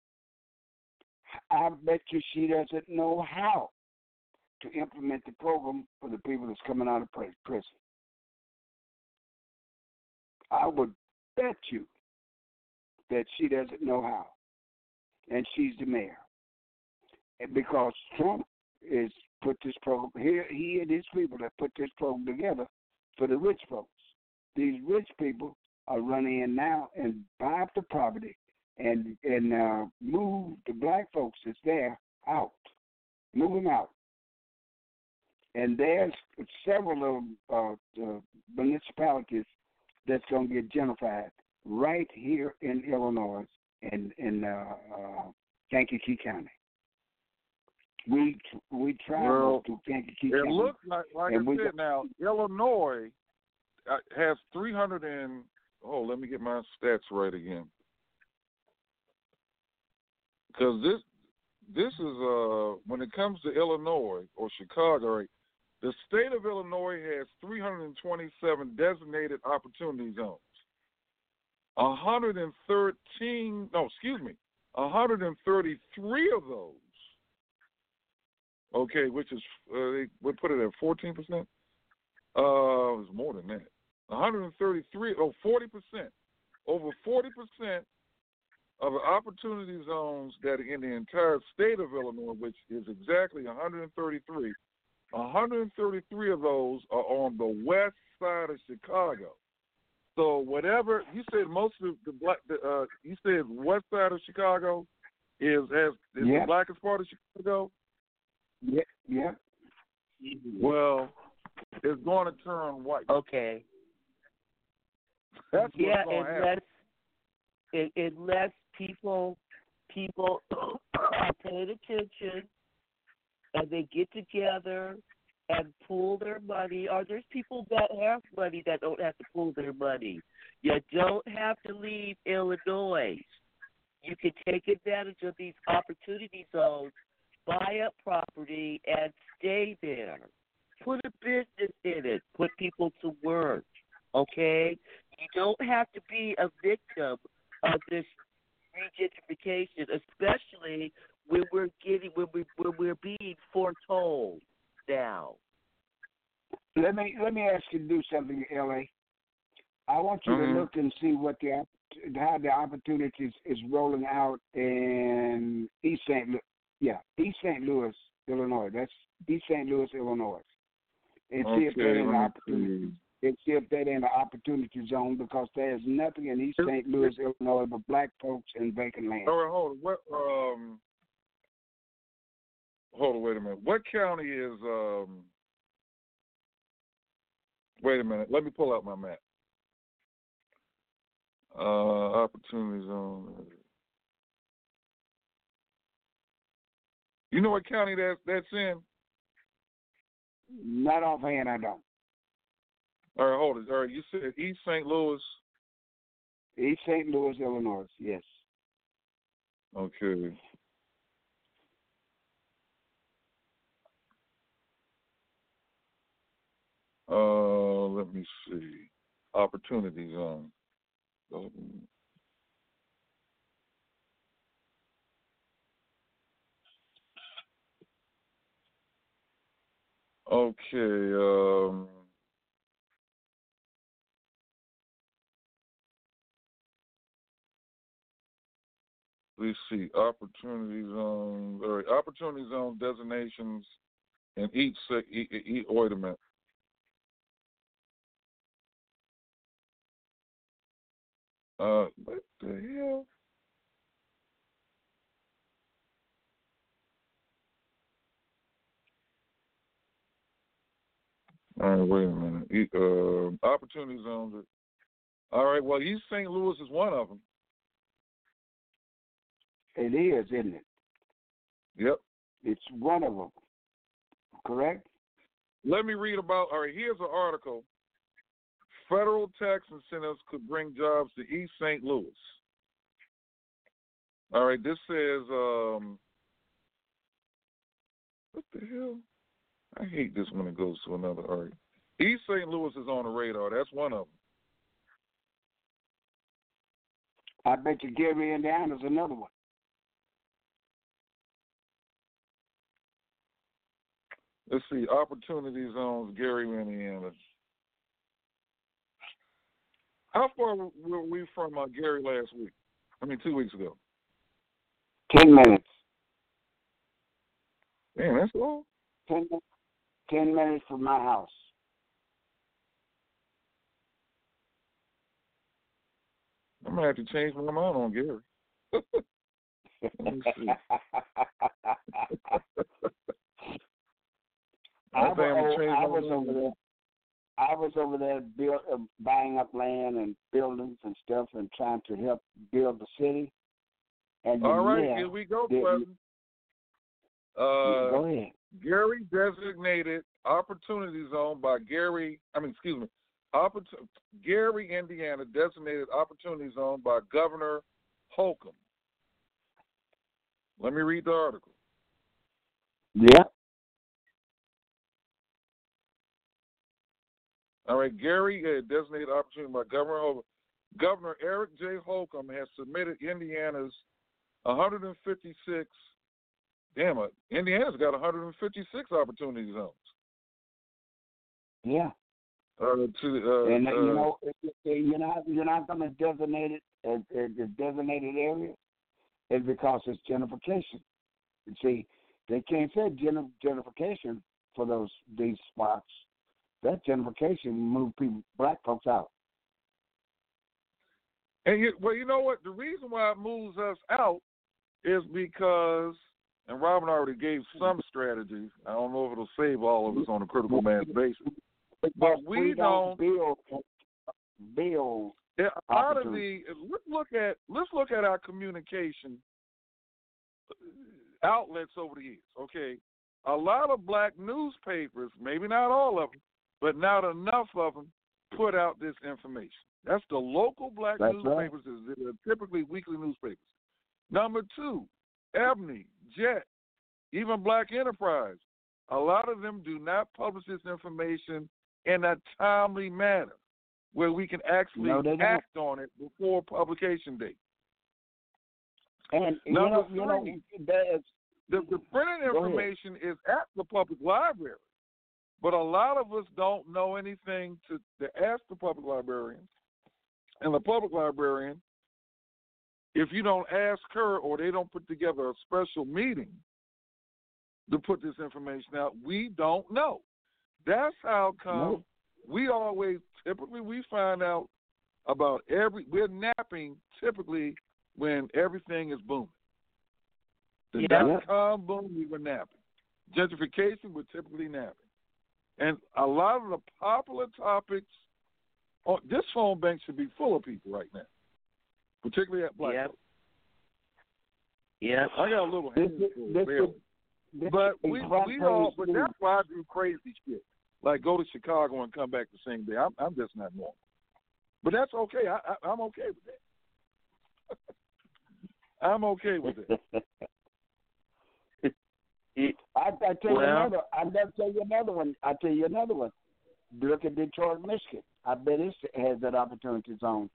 I bet you she doesn't know how to implement the program for the people that's coming out of prison. I would bet you that she doesn't know how, and she's the mayor. And because Trump is put this program here, he and his people have put this program together for the rich folks. These rich people are running in now and buy up the property and and uh, move the black folks that's there out, move them out. And there's several of uh, uh, municipalities that's going to get gentrified right here in Illinois and in uh, uh, Kankakee County. We we travel Well, to Kankakee It County. looks like, like I and we said, now Illinois uh, has three hundred and oh, let me get my stats right again, because this this is uh when it comes to Illinois or Chicago, right, the state of Illinois has three hundred twenty-seven designated opportunity zones. one hundred thirteen, no, excuse me, one hundred thirty-three of those. Okay, which is, uh, they would put it at fourteen percent. Uh, it was more than that. one hundred thirty-three, oh, forty percent. Over forty percent of the opportunity zones that are in the entire state of Illinois, which is exactly one hundred thirty-three, one hundred thirty-three of those are on the west side of Chicago. So whatever you said, most of the black, the, uh, you said west side of Chicago is has is yeah. the blackest part of Chicago. Yeah, yeah. Well, it's going to turn white. Okay. That's yeah, what's going to unless happen. it, unless people people are paying attention and they get together and pool their money, or there's people that have money that don't have to pool their money. You don't have to leave Illinois. You can take advantage of these opportunity zones, buy up property, and stay there. Put a business in it. Put people to work, okay? You don't have to be a victim of this regentrification, especially when we're getting when we when we're being foretold now. Let me let me ask you to do something, L A. I want you mm-hmm. to look and see what the how the opportunities is rolling out in East Saint Louis. Yeah, East Saint Louis, Illinois. That's East Saint Louis, Illinois. And okay, see if that ain't an opportunity. See. And see if that ain't an opportunity zone, because there's nothing in East Saint Louis, Illinois, but black folks and vacant land. All right, hold on. What um hold on, wait a minute. What county is um wait a minute, let me pull out my map. Uh opportunity zone. You know what county that that's in? Not offhand, I don't. All right, hold it. All right, you said East Saint Louis. East Saint Louis, Illinois, yes. Okay. Uh, let me see. Opportunity zone. Um, Okay. Um, let's see. Opportunity zone. All right. Opportunity zone designations in each sec. E, e, e, wait a minute. Uh, what the hell? All right, wait a minute. E, uh, opportunity zones. All right, well, East Saint Louis is one of them. It is, isn't it? Yep. It's one of them. Correct? Let me read about, all right, here's an article. Federal tax incentives could bring jobs to East Saint Louis. All right, this says, um, what the hell? I hate this when it goes to another. All right. East Saint Louis is on the radar. That's one of them. I bet you Gary, Indiana is another one. Let's see. Opportunity zones, Gary, Indiana. How far were we from uh, Gary last week? I mean, two weeks ago. Ten minutes. Man, that's all. Ten, ten minutes from my house. I'm gonna have to change my mind on Gary. Let me see. I, I, was, I was mind. over there. I was over there build, uh, buying up land and buildings and stuff, and trying to help build the city. And all right, mayor, here we go, the, Pleasant. Uh, go ahead. Gary designated opportunity zone by Gary. I mean, excuse me. Opportun- Gary, Indiana, designated opportunity zone by Governor Holcomb. Let me read the article. Yeah. All right, Gary, uh, designated opportunity by Governor Holcomb. Governor Eric J. Holcomb has submitted Indiana's one hundred fifty-six. Damn it, Indiana's got one hundred fifty-six opportunity zones. Yeah. Uh, to uh, and uh, you know, you're not you're not going to designate it as a designated area. is because it's gentrification. You see, they can't say gen- gentrification for those these spots. That gentrification moved people, black folks out. And you, well, you know what? The reason why it moves us out is because, and Robin already gave some strategies. I don't know if it'll save all of us on a critical mass basis, but we, we don't, don't build build. Yeah, a lot of the let's look at let's look at our communication outlets over the years. Okay, a lot of black newspapers, maybe not all of them, but not enough of them, put out this information. That's the local black That's newspapers. Right. They're typically weekly newspapers. Number two, Ebony, Jet, even Black Enterprise. A lot of them do not publish this information in a timely manner where we can actually no, act on it before publication date. And Number you know, three, you know, the, the printed information is at the public library, but a lot of us don't know anything to, to ask the public librarian. And the public librarian, if you don't ask her or they don't put together a special meeting to put this information out, we don't know. That's how come no. we always, typically we find out about every, we're napping typically when everything is booming. The Yeah. dot-com boom, we were napping. Gentrification, we're typically napping. And a lot of the popular topics, oh, this phone bank should be full of people right now, particularly at Black Yep. folks. Yep. I got a little This, handful, this, barely. this But is we, front we all, page but news. that's why I do crazy shit. Like go to Chicago and come back the same day. I'm, I'm just not normal. But that's okay. I, I, I'm okay with that. I'm okay with it. I, I tell you Well- another. I will tell you another one. I tell you another one. Look at Detroit, Michigan. I bet it has that opportunity zone.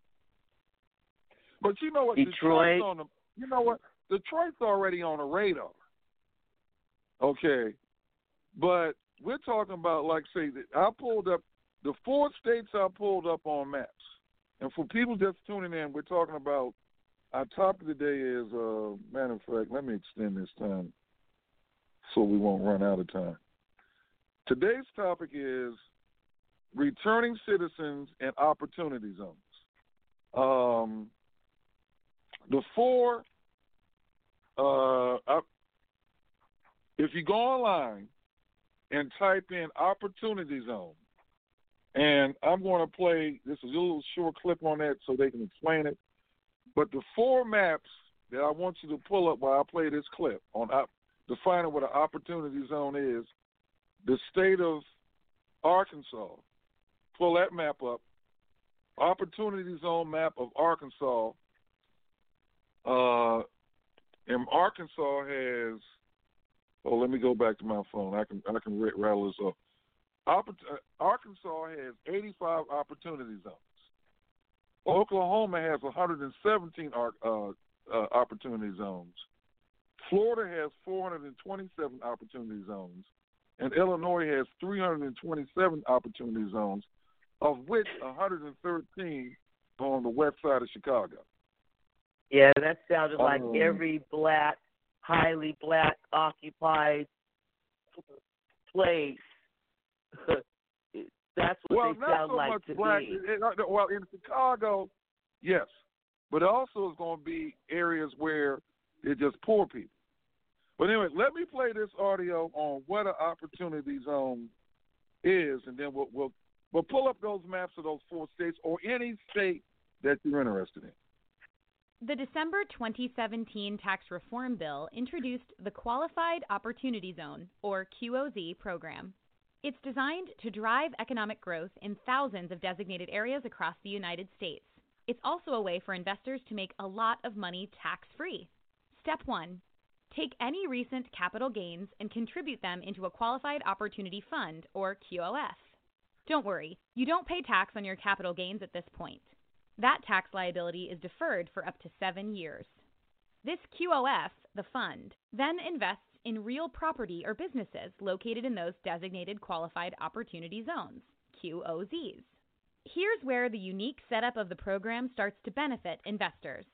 But you know what? Detroit. Detroit's on the, you know what? Detroit's already on the radar. Okay. But we're talking about, like, say, that I pulled up the four states I pulled up on maps. And for people just tuning in, we're talking about our topic today is, uh, matter of fact, let me extend this time so we won't run out of time. Today's topic is returning citizens and opportunity zones. Um, the four, uh, I, if you go online and type in opportunity zone, and I'm going to play, this is a little short clip on that so they can explain it, but the four maps that I want you to pull up while I play this clip on op, defining what an opportunity zone is, the state of Arkansas, pull that map up, opportunity zone map of Arkansas. Uh, and Arkansas has, oh, let me go back to my phone. I can I can rattle this up. Oppor- Arkansas has eighty-five opportunity zones. Oklahoma has one hundred seventeen uh, uh, opportunity zones. Florida has four hundred twenty-seven opportunity zones. And Illinois has three hundred twenty-seven opportunity zones, of which one hundred thirteen are on the west side of Chicago. Yeah, that sounded like Um, every black, highly black occupied place. That's what Well, they not sound so like much to black. me. It, it, well, in Chicago, yes. But also it's going to be areas where it's just poor people. But anyway, let me play this audio on what an opportunity zone is, and then we'll, we'll, we'll pull up those maps of those four states or any state that you're interested in. The December twenty seventeen tax reform bill introduced the Qualified Opportunity Zone, or Q O Z, program. It's designed to drive economic growth in thousands of designated areas across the United States. It's also a way for investors to make a lot of money tax-free. Step one, take any recent capital gains and contribute them into a Qualified Opportunity Fund, or Q O F. Don't worry, you don't pay tax on your capital gains at this point. That tax liability is deferred for up to seven years. This Q O F, the fund, then invests in real property or businesses located in those designated Qualified Opportunity Zones, Q O Zs. Here's where the unique setup of the program starts to benefit investors.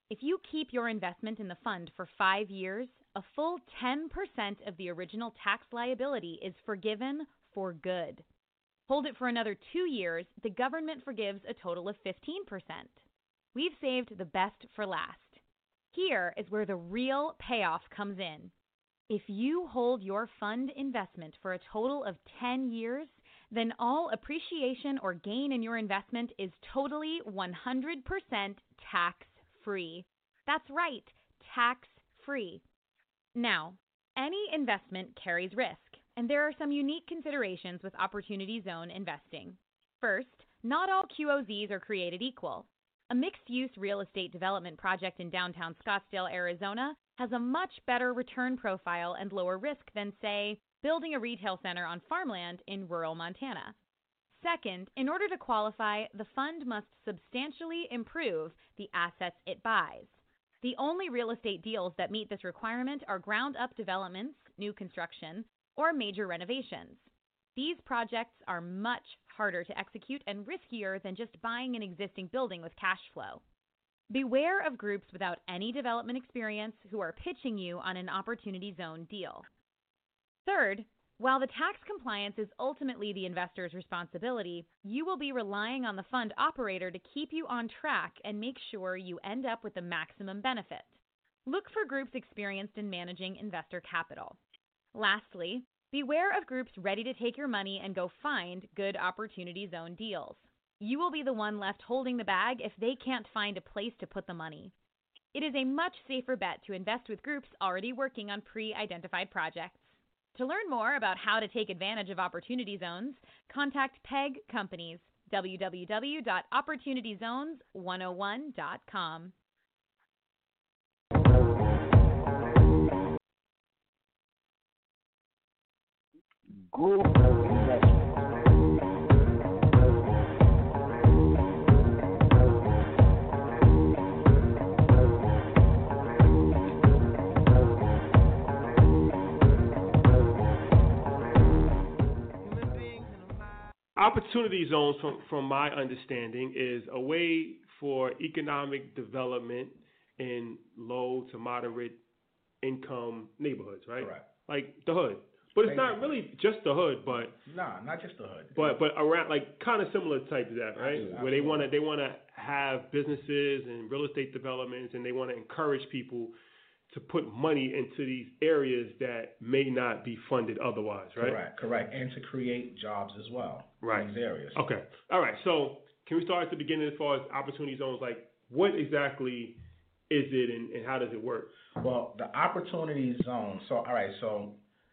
If you keep your investment in the fund for five years, a full ten percent of the original tax liability is forgiven for good. Hold it for another two years, the government forgives a total of fifteen percent. We've saved the best for last. Here is where the real payoff comes in. If you hold your fund investment for a total of ten years, then all appreciation or gain in your investment is totally one hundred percent tax-free. That's right, tax-free. Now, any investment carries risk, and there are some unique considerations with Opportunity Zone investing. First, not all Q O Zs are created equal. A mixed-use real estate development project in downtown Scottsdale, Arizona, has a much better return profile and lower risk than, say, building a retail center on farmland in rural Montana. Second, in order to qualify, the fund must substantially improve the assets it buys. The only real estate deals that meet this requirement are ground-up developments, new construction, or major renovations. These projects are much harder to execute and riskier than just buying an existing building with cash flow. Beware of groups without any development experience who are pitching you on an Opportunity Zone deal. Third, while the tax compliance is ultimately the investor's responsibility, you will be relying on the fund operator to keep you on track and make sure you end up with the maximum benefit. Look for groups experienced in managing investor capital. Lastly, beware of groups ready to take your money and go find good Opportunity Zone deals. You will be the one left holding the bag if they can't find a place to put the money. It is a much safer bet to invest with groups already working on pre-identified projects. To learn more about how to take advantage of Opportunity Zones, contact Peg Companies, w w w dot opportunity zones one oh one dot com. Group investment. Opportunity zones, from, from my understanding, is a way for economic development in low to moderate income neighborhoods, right? Correct. Like the hood. But it's not really just the hood, but Nah, not just the hood. but but around, like, kind of similar type to that, right? Absolutely. Where they want to they want to have businesses and real estate developments, and they want to encourage people to put money into these areas that may not be funded otherwise, right? Correct, correct. And to create jobs as well Right. in these areas. Okay. All right. So can we start at the beginning as far as Opportunity Zones? Like, what exactly is it, and, and how does it work? Well, the Opportunity Zone, so, all right, so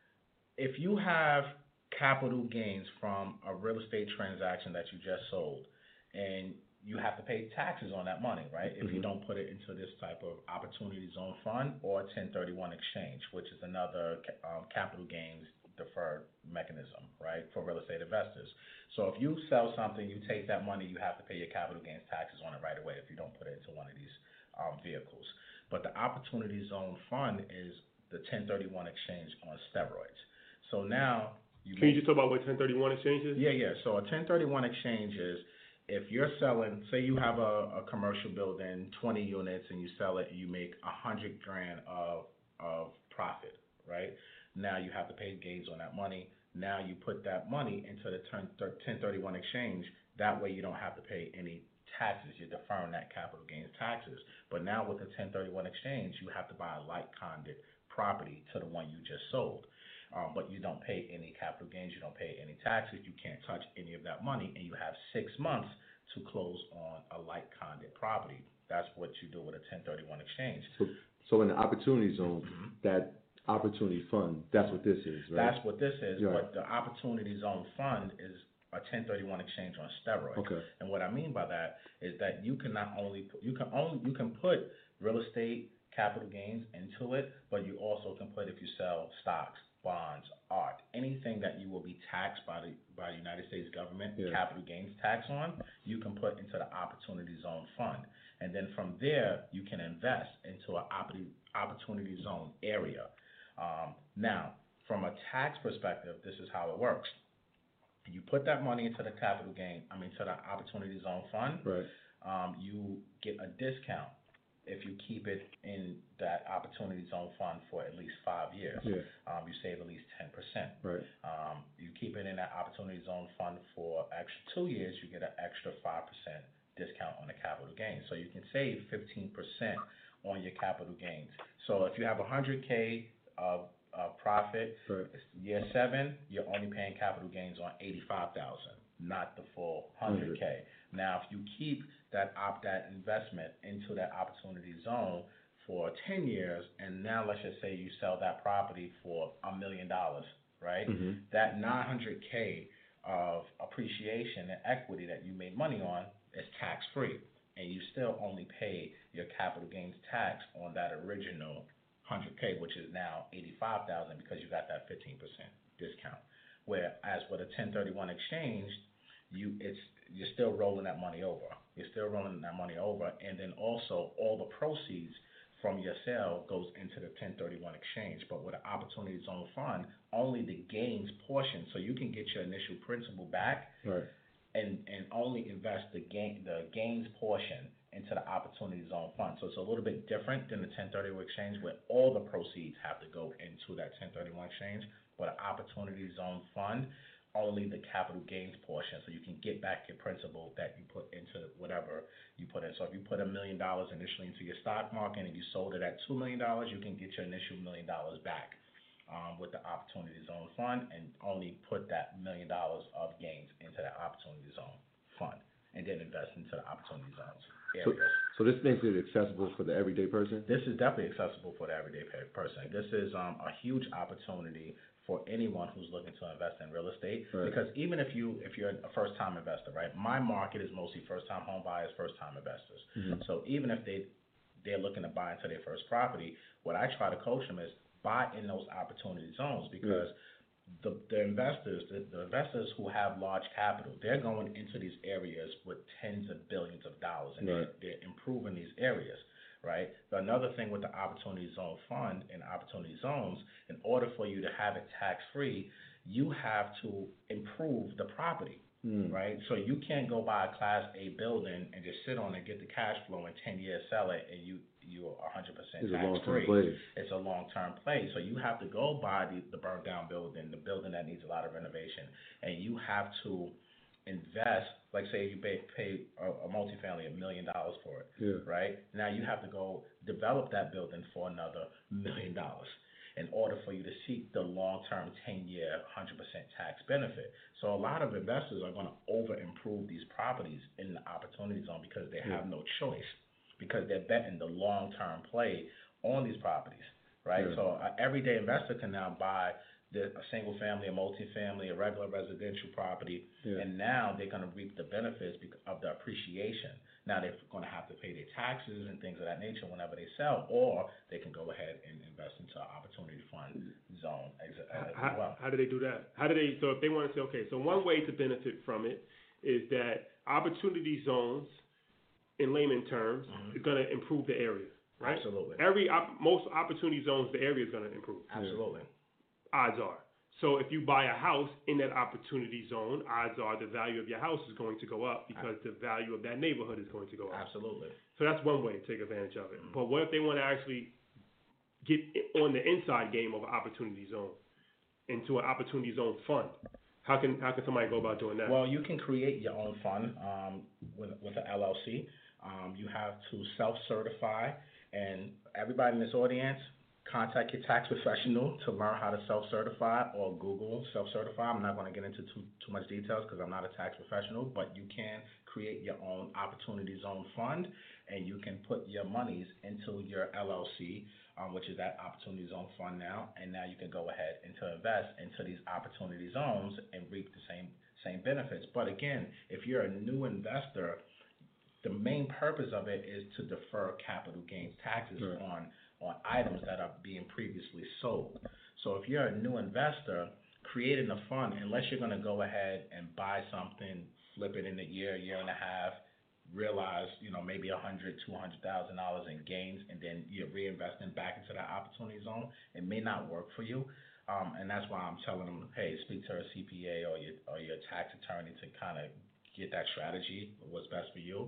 if you have capital gains from a real estate transaction that you just sold, and you have to pay taxes on that money, right? If Mm-hmm. you don't put it into this type of Opportunity Zone fund or ten thirty-one exchange, which is another um, capital gains deferred mechanism, right, for real estate investors. So if you sell something, you take that money, you have to pay your capital gains taxes on it right away if you don't put it into one of these um, vehicles. But the Opportunity Zone fund is the ten thirty-one exchange on steroids. So now you Can make, you just talk about what ten thirty-one exchange is? yeah, yeah. So a ten thirty-one exchange is if you're selling, say you have a, a commercial building, twenty units, and you sell it, and you make a hundred grand of of profit, right? Now you have to pay gains on that money. Now you put that money into the ten thirty-one exchange. That way you don't have to pay any taxes. You're deferring that capital gains taxes. But now with the ten thirty-one exchange, you have to buy a like conduit property to the one you just sold. Um, but you don't pay any capital gains, you don't pay any taxes, you can't touch any of that money, and you have six months to close on a like conduit property. That's what you do with a ten thirty-one exchange. So, so in the Opportunity Zone, Mhm. that Opportunity Fund, that's what this is, right? That's what this is, Right. but the Opportunity Zone Fund is a ten thirty-one exchange on steroids. Okay. And what I mean by that is that you can not only put, you can only you can put real estate capital gains into it, but you also can put, if you sell stocks, bonds, art, anything that you will be taxed by the by the United States government, Yeah. capital gains tax on, you can put into the Opportunity Zone Fund. And then from there, you can invest into an Opportunity Zone area. Um, now, from a tax perspective, this is how it works. You put that money into the capital gain, I mean, to the Opportunity Zone Fund, Right. um, you get a discount if you keep it in that opportunity zone fund for at least five years, Yeah. um, you save at least ten percent. Right. Um, you keep it in that opportunity zone fund for extra two years, you get an extra five percent discount on the capital gains. So you can save fifteen percent on your capital gains. So if you have one hundred K of, of profit, right. year seven, you're only paying capital gains on eighty-five thousand, not the full one hundred K. Now, if you keep that op that investment into that opportunity zone for ten years, and now let's just say you sell that property for a million dollars, right? Mm-hmm. That nine hundred K of appreciation and equity that you made money on is tax free, and you still only pay your capital gains tax on that original one hundred K, which is now eighty-five thousand because you got that fifteen percent discount. Whereas with a ten thirty-one exchange, you it's you're still rolling that money over. You're still rolling that money over, and then also all the proceeds from your sale goes into the ten thirty-one exchange. But with an opportunity zone fund, only the gains portion, so you can get your initial principal back, right. and and only invest the gain the gains portion into the opportunity zone fund. So it's a little bit different than the ten thirty-one exchange, where all the proceeds have to go into that ten thirty-one exchange. But an opportunity zone fund, only the capital gains portion, so you can get back your principal that you put into whatever you put in. So if you put a million dollars initially into your stock market and you sold it at two million dollars, you can get your initial million dollars back um, with the opportunity zone fund, and only put that million dollars of gains into the opportunity zone fund, and then invest into the opportunity zones areas. So, so this makes it accessible for the everyday person? This is definitely accessible for the everyday person. This is um, a huge opportunity for anyone who's looking to invest in real estate, right. because even if you if you're a first time investor, right? My market is mostly first time home buyers, first time investors. Mm-hmm. So even if they they're looking to buy into their first property, what I try to coach them is buy in those opportunity zones, because yeah. the the investors the, the investors who have large capital, they're going into these areas with tens of billions of dollars, and right. they're, they're improving these areas. Right. But another thing with the Opportunity Zone Fund and Opportunity Zones, in order for you to have it tax free, you have to improve the property. Mm. Right. So you can't go buy a Class A building and just sit on it, get the cash flow, in ten years sell it, and you you're one hundred percent tax free. Play. It's a long term play. So you have to go buy the, the burned down building, the building that needs a lot of renovation, and you have to invest. Like say you pay, pay a, a multifamily a million dollars for it, yeah. right? Now you have to go develop that building for another million dollars in order for you to seek the long-term ten-year, one hundred percent tax benefit. So a lot of investors are going to over-improve these properties in the opportunity zone because they have yeah. no choice, because they're betting the long-term play on these properties, right? Yeah. So an everyday investor can now buy The, a single family, a multifamily, a regular residential property, yeah. and now they're going to reap the benefits of the appreciation. Now they're going to have to pay their taxes and things of that nature whenever they sell, or they can go ahead and invest into an opportunity fund zone as, as how, well. How do they do that? How do they? So if they want to say, okay, so one way to benefit from it is that opportunity zones, in layman terms, mm-hmm. is going to improve the area, right? Absolutely. Every op- most opportunity zones, the area is going to improve. Absolutely. Odds are. So if you buy a house in that opportunity zone, odds are the value of your house is going to go up because the value of that neighborhood is going to go up. Absolutely. So that's one way to take advantage of it. Mm-hmm. But what if they want to actually get on the inside game of an opportunity zone into an opportunity zone fund? How can how can somebody go about doing that? Well, you can create your own fund um, with with an L L C. Um, you have to self-certify, and everybody in this audience, contact your tax professional to learn how to self-certify, or Google self-certify. I'm not going to get into too, too much details because I'm not a tax professional, but you can create your own opportunity zone fund, and you can put your monies into your L L C, um, which is that opportunity zone fund now, and now you can go ahead and to invest into these opportunity zones and reap the same same benefits. But again, if you're a new investor, the main purpose of it is to defer capital gains taxes right. on on items that are being previously sold. So if you're a new investor, creating a fund, unless you're going to go ahead and buy something, flip it in a year, year and a half, realize, you know, maybe a hundred, two hundred thousand dollars in gains, and then you're reinvesting back into that opportunity zone, it may not work for you. Um, and that's why I'm telling them, hey, speak to a C P A or your or your tax attorney to kind of get that strategy of what's best for you.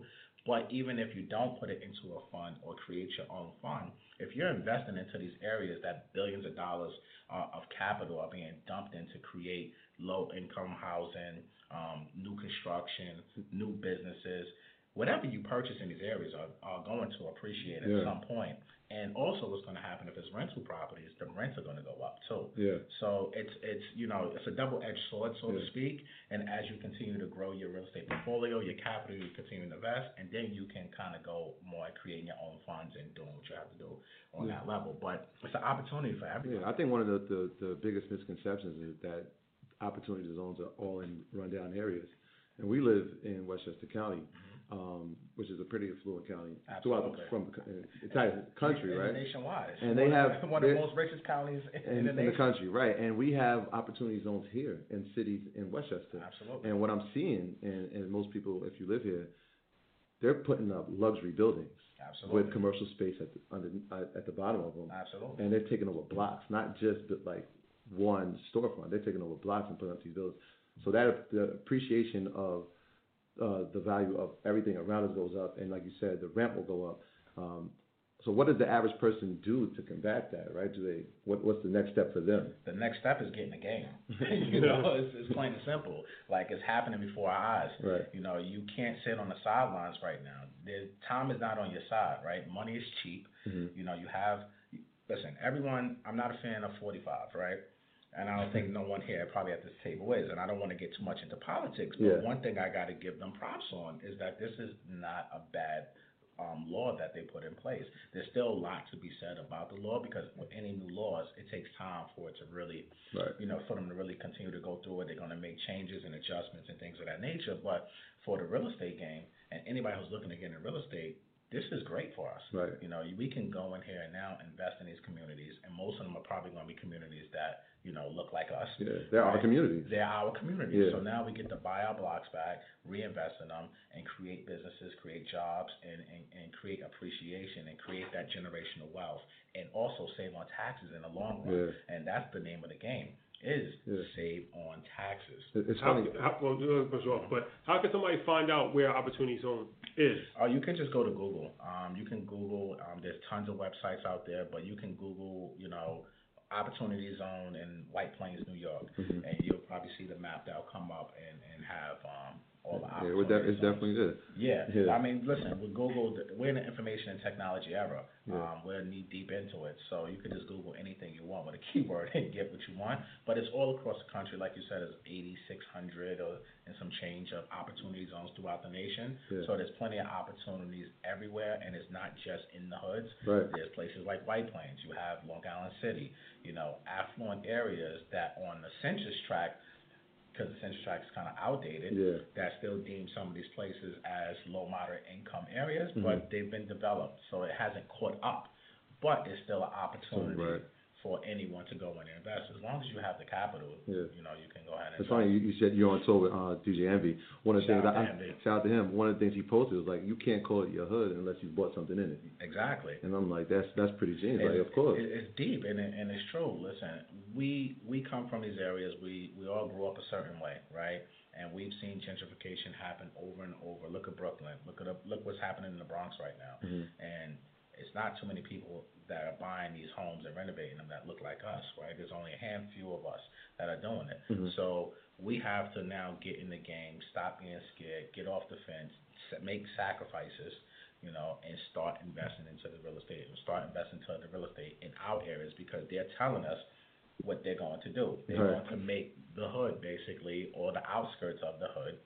But even if you don't put it into a fund or create your own fund, if you're investing into these areas that billions of dollars uh, of capital are being dumped in to create low-income housing, um, new construction, new businesses, whatever you purchase in these areas are, are going to appreciate at Yeah. some point. And also what's going to happen if it's rental properties, the rents are going to go up too. Yeah. So it's, it's you know, it's a double-edged sword, so Yeah. to speak. And as you continue to grow your real estate portfolio, your capital, you continue to invest, and then you can kind of go more at creating your own funds and doing what you have to do on Yeah. that level. But it's an opportunity for everyone. Yeah, I think one of the, the, the biggest misconceptions is that opportunity zones are all in rundown areas. And we live in Westchester County, um, which is a pretty affluent county throughout the, Absolutely. from the entire country, And right? nationwide. It's And one they of- have one of the they- most richest counties in, in, in the in nation. the country, right? And we have opportunity zones here in cities in Westchester. Absolutely. And what I'm seeing, and, and most people, if you live here, they're putting up luxury buildings Absolutely. with commercial space at the under, uh, at the bottom of them, Absolutely. and they're taking over blocks, not just like one storefront. They're taking over blocks and putting up these buildings. So that the appreciation of uh, the value of everything around us goes up, and like you said, the rent will go up. Um, so what does the average person do to combat that, right? Do they what, what's the next step for them? The next step is getting a game. you know, it's, it's plain and simple. Like it's happening before our eyes. Right. You know, you can't sit on the sidelines right now. The time is not on your side, right? Money is cheap. Mm-hmm. You know, you have. Listen, everyone. I'm not a fan of forty-five, right? And I don't think no one here probably at this table is. And I don't want to get too much into politics, but Yeah. one thing I got to give them props on is that this is not a bad um, law that they put in place. There's still a lot to be said about the law because with any new laws, it takes time for it to really, Right. you know, for them to really continue to go through it. They're going to make changes and adjustments and things of that nature. But for the real estate game and anybody who's looking to get into real estate, this is great for us. Right. You know, we can go in here and now invest in these communities, and most of them are probably going to be communities that, you know, look like us. Yeah, they're our right? communities. They're our communities. Yeah. So now we get to buy our blocks back, reinvest in them, and create businesses, create jobs, and, and, and create appreciation and create that generational wealth, and also save on taxes in the long run. Yeah. And that's the name of the game. Is Yeah. save on taxes. It- It's How, funny. how, well, this is off, but how can somebody find out where Opportunity Zone is? Oh, you can just go to Google. Um, you can Google. Um, there's tons of websites out there, but you can Google, you know, Opportunity Zone in White Plains, New York, Mhm. and you'll probably see the map that'll come up and, and have um, all the Yeah, opportunities. we're de- it's definitely good. Yeah. Yeah. I mean, listen, with Google, we're in the information and technology era. Yeah. Um, we're knee deep into it, so you can just Google anything you want with a keyword and get what you want. But it's all across the country, like you said, it's eighty-six hundred or and some change of opportunity zones throughout the nation. Yeah. So there's plenty of opportunities everywhere, and it's not just in the hoods. Right. There's places like White Plains. You have Long Island City. You know, affluent areas that on the census tract, because the census tract is kind of outdated, Yeah. that still deem some of these places as low moderate income areas, Mhm. but they've been developed, so it hasn't caught up. But it's still an opportunity Right. for anyone to go in and invest. As long as you have the capital, Yeah. you know, you can go ahead and It's invest. funny you, you said you're on tour with uh, D J Envy. One of the Shout things out to I, Envy. shout out to him. One of the things he posted was like, you can't call it your hood unless you bought something in it. Exactly. And I'm like, that's that's pretty genius. It- Like, of course. it- It's deep and it, and it's true. Listen, we we come from these areas. We we all grew up a certain way, right? And we've seen gentrification happen over and over. Look at Brooklyn. Look at look what's happening in the Bronx right now. Mhm. And it's not too many people that are buying these homes and renovating them that look like us, right? There's only a handful of us that are doing it. Mhm. So we have to now get in the game, stop being scared, get off the fence, sa- make sacrifices, you know, and start investing into the real estate and start investing into the real estate in our areas because they're telling us what they're going to do. They're Right. going to make the hood basically, or the outskirts of the hood,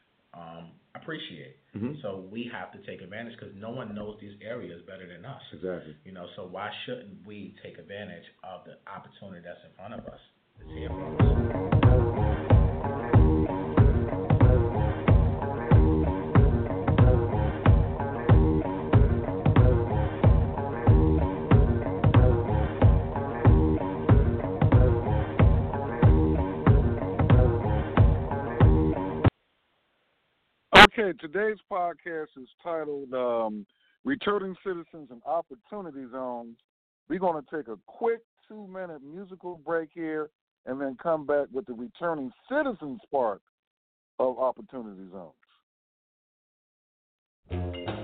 um, appreciate. Mhm. So we have to take advantage because no one knows these areas better than us. Exactly. You know, so why shouldn't we take advantage of the opportunity that's in front of us? It's here for us. Okay, today's podcast is titled um, Returning Citizens and Opportunity Zones. We're going to take a quick two-minute musical break here and then come back with the returning citizens part of Opportunity Zones.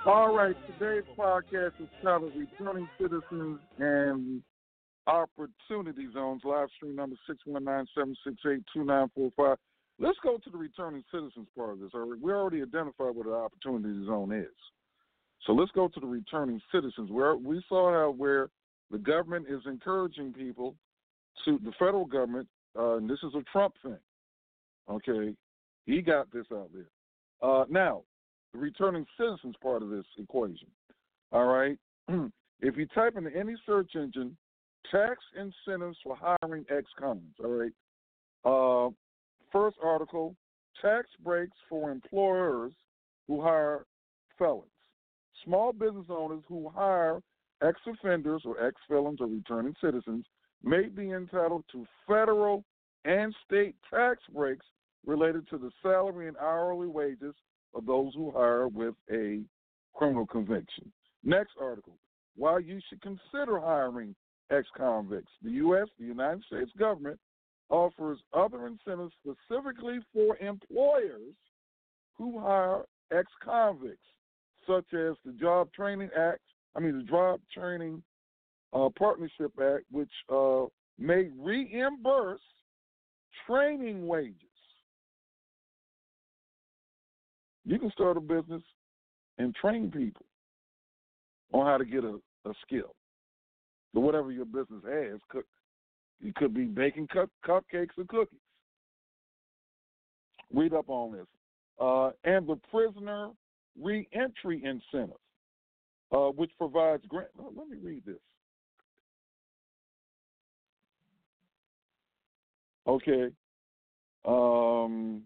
All right, today's podcast is titled Returning Citizens and Opportunity Zones. Live stream number six one nine, seven six eight, two nine four five. Let's go to the returning citizens part of this. All right, we already identified what an opportunity zone is. So let's go to the returning citizens. Where we saw how where the government is encouraging people to, the federal government, uh, and this is a Trump thing. Okay, he got this out there. Uh, now, the returning citizens part of this equation. All right, if you type into any search engine, tax incentives for hiring ex-cons. All right, uh, first article: tax breaks for employers who hire felons. Small business owners who hire ex-offenders or ex-felons or returning citizens may be entitled to federal and state tax breaks related to the salary and hourly wages of those who hire with a criminal conviction. Next article: why you should consider hiring ex-convicts. The U S, the United States government, offers other incentives specifically for employers who hire ex-convicts, such as the Job Training Act, I mean the Job Training uh, Partnership Act, which uh, may reimburse training wages. You can start a business and train people on how to get a, a skill. But whatever your business has, cook, you could be baking cup, cupcakes or cookies. Read up on this. Uh, and the prisoner reentry incentive, uh, which provides grant. Let me read this. Okay. Um,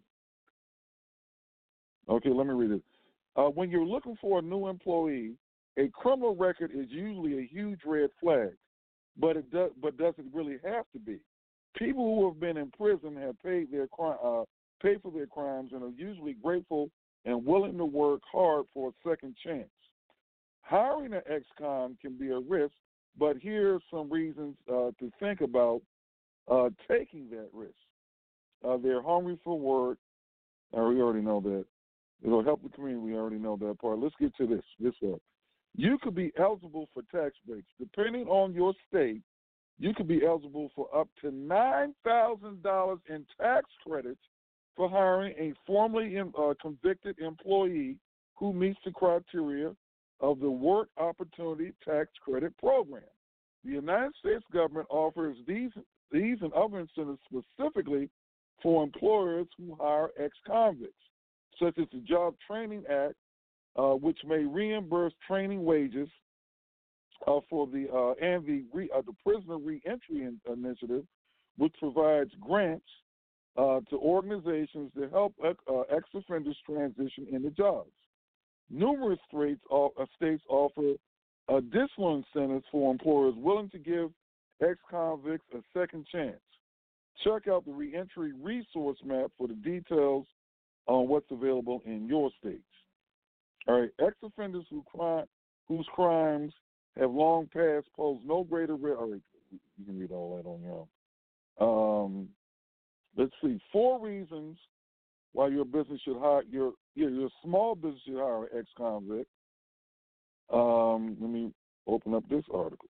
okay, let me read it. Uh, when you're looking for a new employee, a criminal record is usually a huge red flag, but it does, but doesn't really have to be. People who have been in prison have paid their uh, paid for their crimes and are usually grateful and willing to work hard for a second chance. Hiring an ex-con can be a risk, but here are some reasons uh, to think about uh, taking that risk. Uh, they're hungry for work. Uh, we already know that. It'll help the community. We already know that part. Let's get to this. This one. You could be eligible for tax breaks. Depending on your state, you could be eligible for up to nine thousand dollars in tax credits for hiring a formerly uh, convicted employee who meets the criteria of the Work Opportunity Tax Credit Program. The United States government offers these, these and other incentives specifically for employers who hire ex-convicts, such as the Job Training Act, uh, which may reimburse training wages uh, for the uh, and the re, uh, the Prisoner Reentry in, Initiative, which provides grants uh, to organizations to help uh, ex-offenders transition into jobs. Numerous states, uh, states offer additional incentives for employers willing to give ex-convicts a second chance. Check out the Reentry Resource Map for the details on what's available in your states. All right, ex-offenders who crime, whose crimes have long past pose no greater risk. All right, you can read all that on your own. Um, let's see, four reasons why your business should hire your your, your small business should hire an ex-convict. Um, let me open up this article.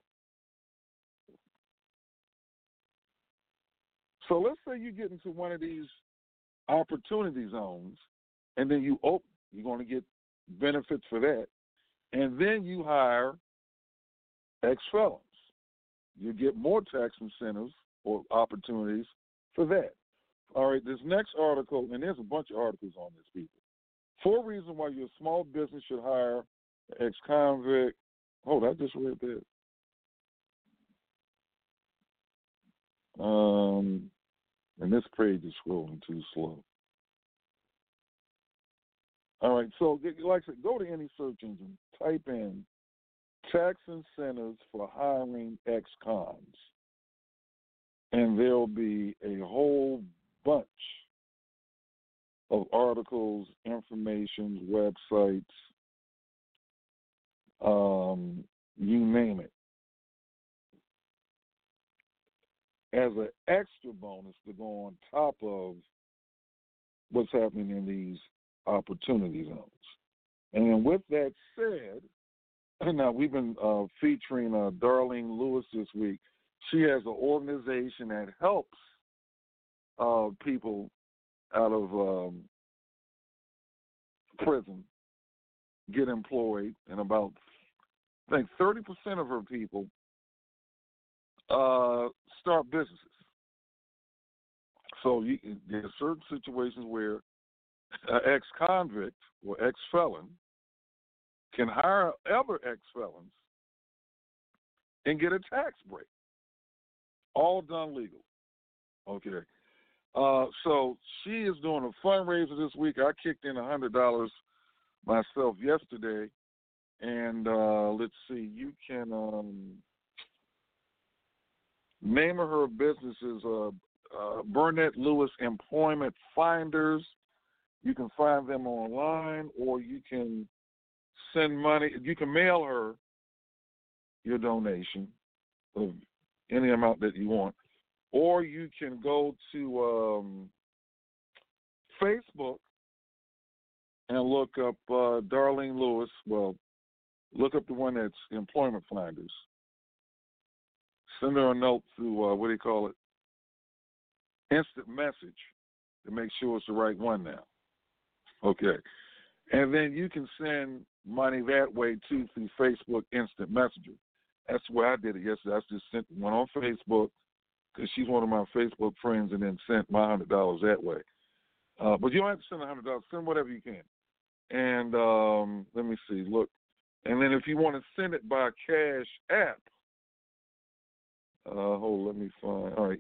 So let's say you get into one of these opportunity zones, and then you open, you're going to get benefits for that, and then you hire ex-felons. You get more tax incentives or opportunities for that. All right, this next article, and there's a bunch of articles on this, people. Four reasons why your small business should hire an ex-convict. Hold on, I just read that. Um, and this page is scrolling too slow. All right, so like I said, go to any search engine, type in tax incentives for hiring ex-cons, and there'll be a whole bunch of articles, information, websites, um, you name it, as an extra bonus to go on top of what's happening in these opportunity zones. And with that said, now we've been uh, featuring uh, Darlene Lewis this week. She has an organization that helps uh, people out of um, prison get employed, and about, I think, thirty percent of her people uh, start businesses. So you, there are certain situations where an ex-convict or ex-felon can hire other ex-felons and get a tax break. All done legal. Okay. Uh, so she is doing a fundraiser this week. I kicked in one hundred dollars myself yesterday. And uh, let's see, you can um, name of her business is uh, uh, Burnett Lewis Employment Finders. You can find them online, or you can send money. You can mail her your donation of any amount that you want, or you can go to um, Facebook and look up uh, Darlene Lewis. Well, look up the one that's Employment Finders. Send her a note through, uh, what do you call it, instant message to make sure it's the right one now. Okay. And then you can send money that way, too, through Facebook Instant Messenger. That's where I did it yesterday. I just sent one on Facebook because she's one of my Facebook friends, and then sent my one hundred dollars that way. Uh, but you don't have to send one hundred dollars. Send whatever you can. And um, let me see. Look. And then if you want to send it by Cash App, uh, hold on, let me find. All right.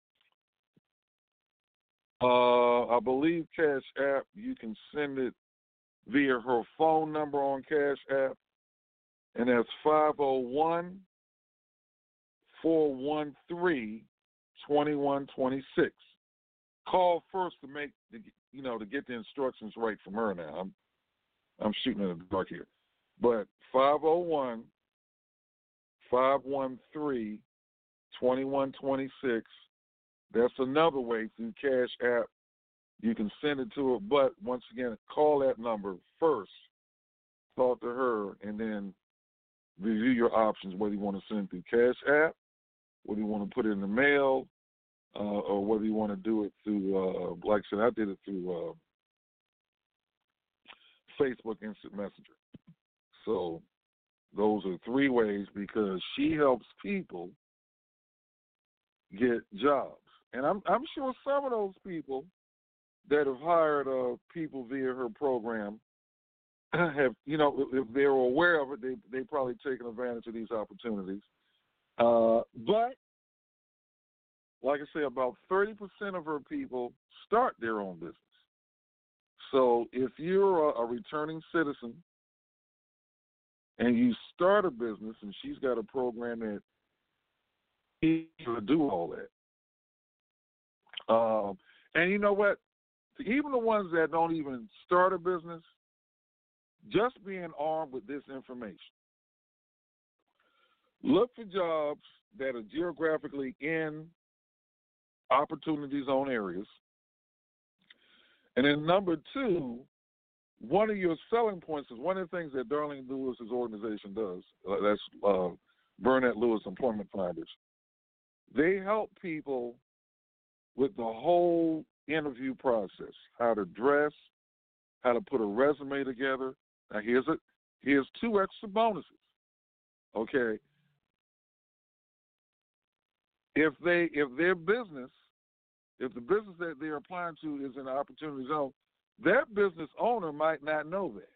Uh, I believe Cash App, you can send it via her phone number on Cash App, and that's five oh one, four one three, two one two six. Call first to make, the, you know, to get the instructions right from her now. I'm, I'm shooting in the dark here. But five oh one, five one three, two one two six, that's another way through Cash App. You can send it to her, but once again, call that number first, talk to her, and then review your options, whether you want to send it through Cash App, whether you want to put it in the mail, uh, or whether you want to do it through, uh, like I said, I did it through uh, Facebook Instant Messenger. So those are three ways, because she helps people get jobs. And I'm I'm sure some of those people that have hired uh, people via her program have, you know, if they're aware of it, they they probably taken advantage of these opportunities. Uh, but like I say, about thirty percent of her people start their own business. So if you're a, a returning citizen and you start a business, and she's got a program that to do all that. Um, and you know what? Even the ones that don't even start a business, just being armed with this information. Look for jobs that are geographically in opportunity zone areas. And then number two, one of your selling points is one of the things that Darlene Lewis's organization does. Uh, that's uh, Burnett Lewis Employment Finders. They help people with the whole interview process, how to dress, how to put a resume together. Now, here's a, here's two extra bonuses, okay? If they if their business, if the business that they're applying to is in an opportunity zone, their business owner might not know that.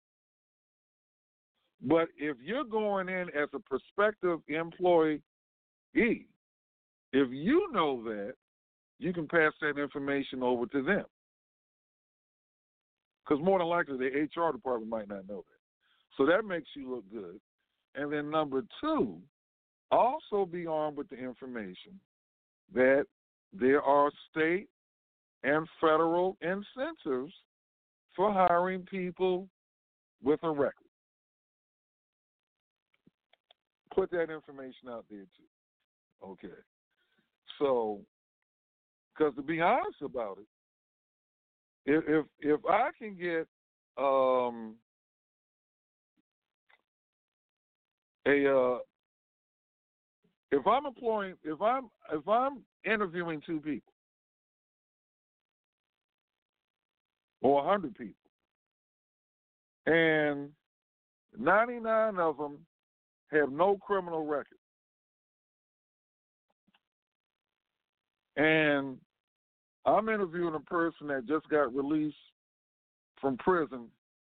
But if you're going in as a prospective employee, if you know that, you can pass that information over to them. Because more than likely, the H R department might not know that. So that makes you look good. And then number two, also be armed with the information that there are state and federal incentives for hiring people with a record. Put that information out there, too. Okay. So, because to be honest about it, if if, if I can get um, a uh, if I'm employing, if I'm if I'm interviewing two people or a hundred people, and ninety-nine of them have no criminal record, and I'm interviewing a person that just got released from prison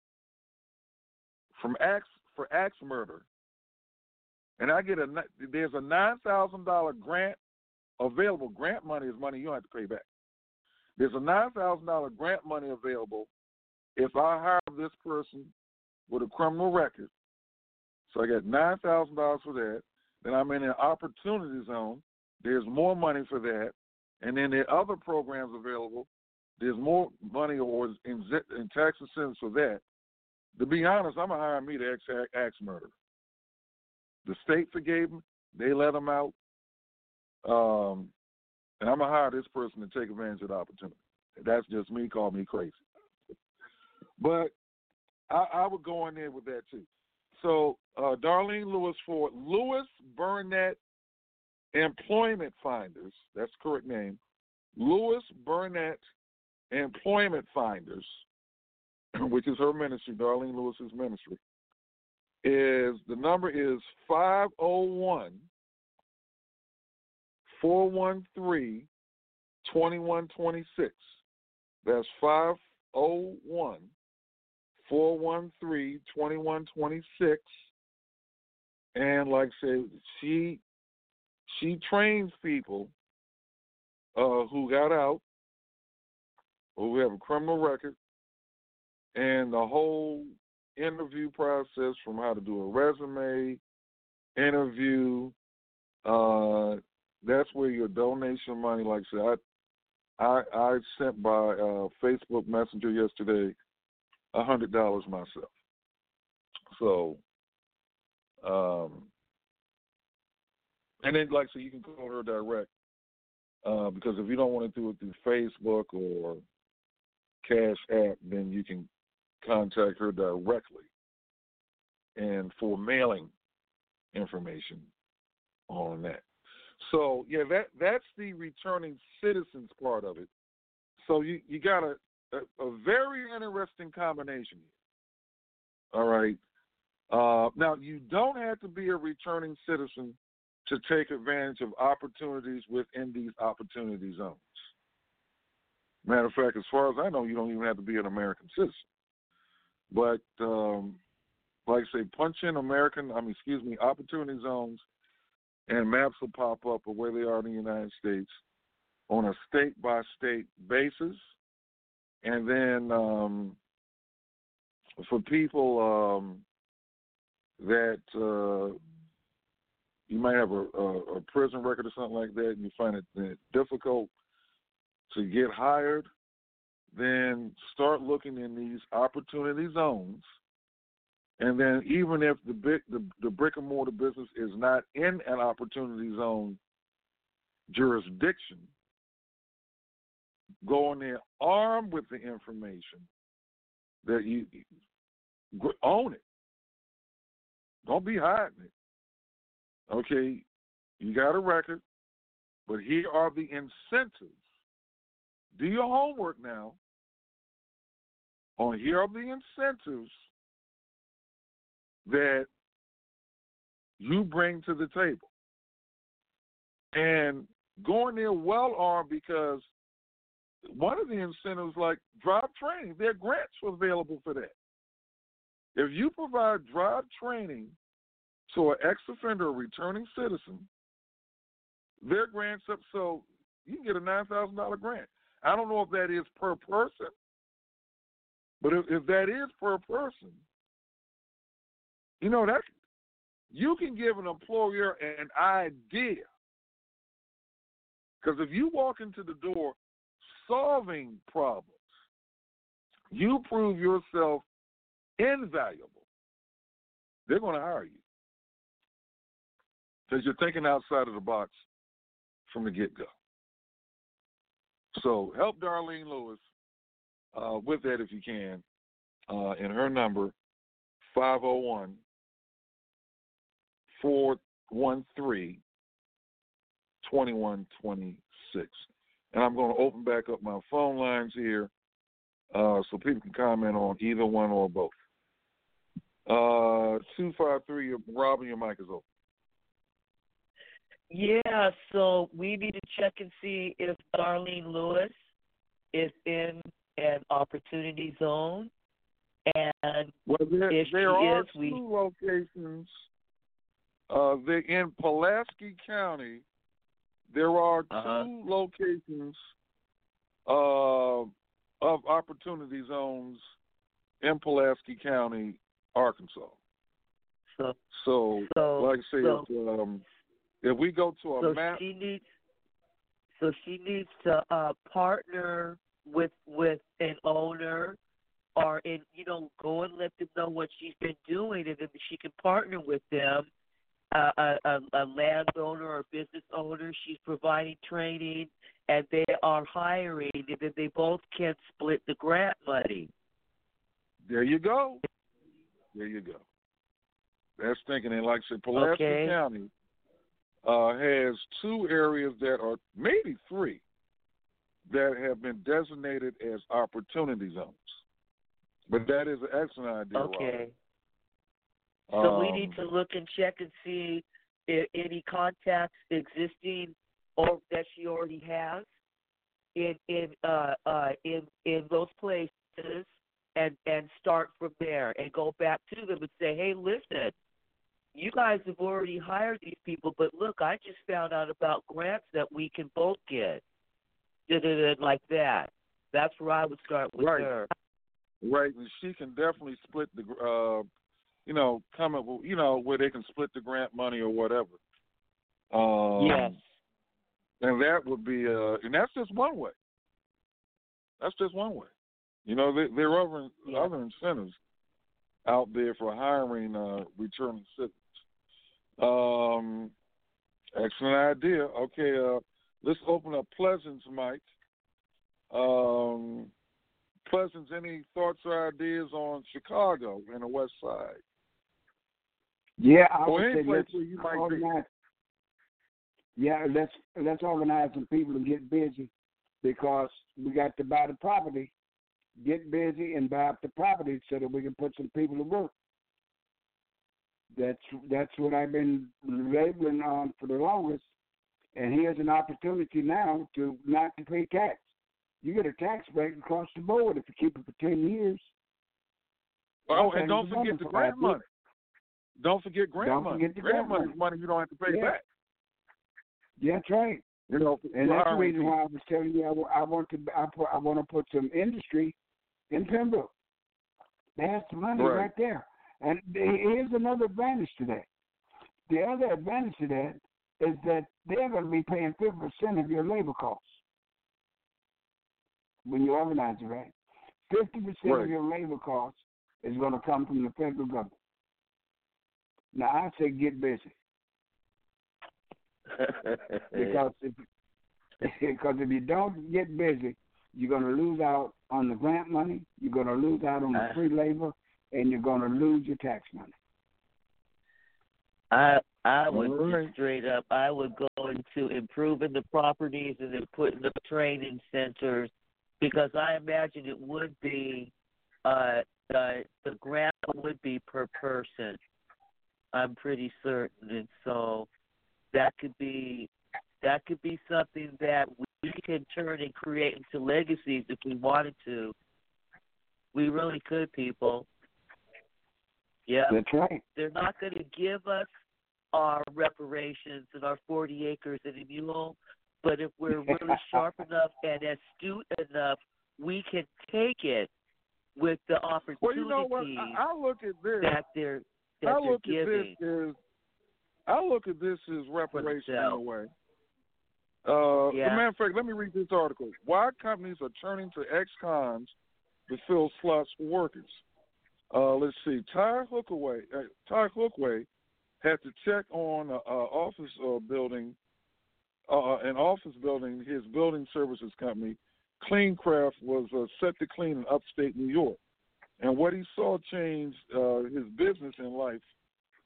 from axe for axe murder, and I get a there's a nine thousand dollar grant available. Grant money is money you don't have to pay back. There's a nine thousand dollar grant money available if I hire this person with a criminal record. So I get nine thousand dollars for that. Then I'm in an opportunity zone. There's more money for that. And then there are other programs available. There's more money or in, in tax incentives for that. To be honest, I'm going to hire me to axe, axe murder. The state forgave him. They let him out. Um, and I'm going to hire this person to take advantage of the opportunity. That's just me. Call me crazy. But I, I would go in there with that too. So uh, Darlene Lewis for Lewis Burnett Employment Finders, that's the correct name, Lewis Burnett Employment Finders, which is her ministry, Darlene Lewis's ministry, is the number is five oh one, four one three, two one two six. That's five oh one, four one three, two one two six. And like I said, she she trains people uh, who got out, who have a criminal record, and the whole interview process from how to do a resume, interview. Uh, that's where your donation money, like I said, I I, I sent by uh, Facebook Messenger yesterday a hundred dollars myself. So, um, and then like I said, you can call her direct uh, because if you don't want to do it through Facebook or Cash App, then you can contact her directly and for mailing information on that. So yeah, that that's the returning citizens part of it. So you, you got a, a, a very interesting combination here. All right. Uh, now you don't have to be a returning citizen to take advantage of opportunities within these opportunity zones. Matter of fact, as far as I know, you don't even have to be an American citizen. But um, like I say, punch in American, I mean, excuse me, opportunity zones, and maps will pop up of where they are in the United States on a state-by-state basis. And then um, for people um, that uh, you might have a, a, a prison record or something like that, and you find it, it difficult to get hired, then start looking in these opportunity zones. And then even if the big, the, the brick and mortar business is not in an opportunity zone jurisdiction, go in there armed with the information that you own it. Don't be hiding it. Okay, you got a record, but here are the incentives. Do your homework now on here are the incentives that you bring to the table. And go in there well armed, because one of the incentives, like drive training, there are grants available for that. If you provide drive training to an ex-offender or returning citizen, their grants up, so you can get a nine thousand dollars grant. I don't know if that is per person, but if, if that is per person, you know, that you can give an employer an idea. Because if you walk into the door solving problems, you prove yourself invaluable. They're going to hire you because you're thinking outside of the box from the get-go. So help Darlene Lewis uh, with that if you can. Uh, and her number, five oh one, four one three, two one two six. And I'm going to open back up my phone lines here uh, so people can comment on either one or both. Uh, two five three, Robin, your mic is open. Yeah, so we need to check and see if Darlene Lewis is in an opportunity zone. And well, there, if there she are is, two we... locations. Uh, they're in Pulaski County. There are uh-huh. two locations uh, of opportunity zones in Pulaski County, Arkansas. So, so, so like I say, so, if, um, if we go to a so map, she needs, so she needs to uh, partner with with an owner, or in you know go and let them know what she's been doing, and then she can partner with them. Uh, a, a, a landowner or business owner, she's providing training, and they are hiring, and then they both can split the grant money. There you go. There you go. That's thinking. And like I said, Pulaski okay. County uh, has two areas that are, maybe three, that have been designated as opportunity zones. But that is an excellent idea, Okay. Rob. So um, we need to look and check and see if any contacts existing or that she already has in in uh, uh, in in those places, and and start from there and go back to them and say, hey, listen, you guys have already hired these people, but look, I just found out about grants that we can both get, like that. That's where I would start with right. her. Right, and she can definitely split the. Uh, You know, come up with, you know, where they can split the grant money or whatever. Um, yes. And that would be, uh, and that's just one way. That's just one way. You know, there, there are other, yeah. other incentives out there for hiring uh, returning citizens. Um, excellent idea. Okay, uh, let's open up Pleasant's mic. Um, Pleasant's, any thoughts or ideas on Chicago and the West Side? Yeah, I or would any say place let's where you might organize. Be. Yeah, let's let's organize some people to get busy, because we got to buy the property, get busy, and buy up the property so that we can put some people to work. That's that's what I've been labeling on for the longest, and here's an opportunity now to not to pay tax. You get a tax break across the board if you keep it for ten years. Oh, and don't forget the grant money. Don't forget grant don't money. Forget the grant, grant money money. is money you don't have to pay yeah. back. Yeah, that's right. You know, and that's the reason why I was telling you I, I want to I, put, I want to put some industry in Pembroke. That's the money right. right there. And here's another advantage to that. The other advantage to that is that they're going to be paying fifty percent of your labor costs when you organize it, right? fifty percent right. of your labor costs is going to come from the federal government. Now, I say get busy. because if because if you don't get busy, you're going to lose out on the grant money, you're going to lose out on the free labor, and you're going to lose your tax money. I I would just straight up, I would go into improving the properties and then putting up training centers, because I imagine it would be, uh, uh, the grant would be per person. I'm pretty certain, and so that could be that could be something that we can turn and create into legacies if we wanted to. We really could, people. Yeah, that's right. They're not going to give us our reparations and our forty acres and a mule, but if we're really sharp enough and astute enough, we can take it with the opportunities well, you know what? I, I look at this. that they're that I they're look giving. at this as I look at this as reparation in a way. Uh, yeah. As a matter of fact, let me read this article. Why companies are turning to ex-cons to fill slots for workers. Uh, let's see. Ty Hookaway, uh, Ty Hookway had to check on an uh, office uh, building, uh, an office building. His building services company, CleanCraft, was uh, set to clean in upstate New York. And what he saw change uh, his business in life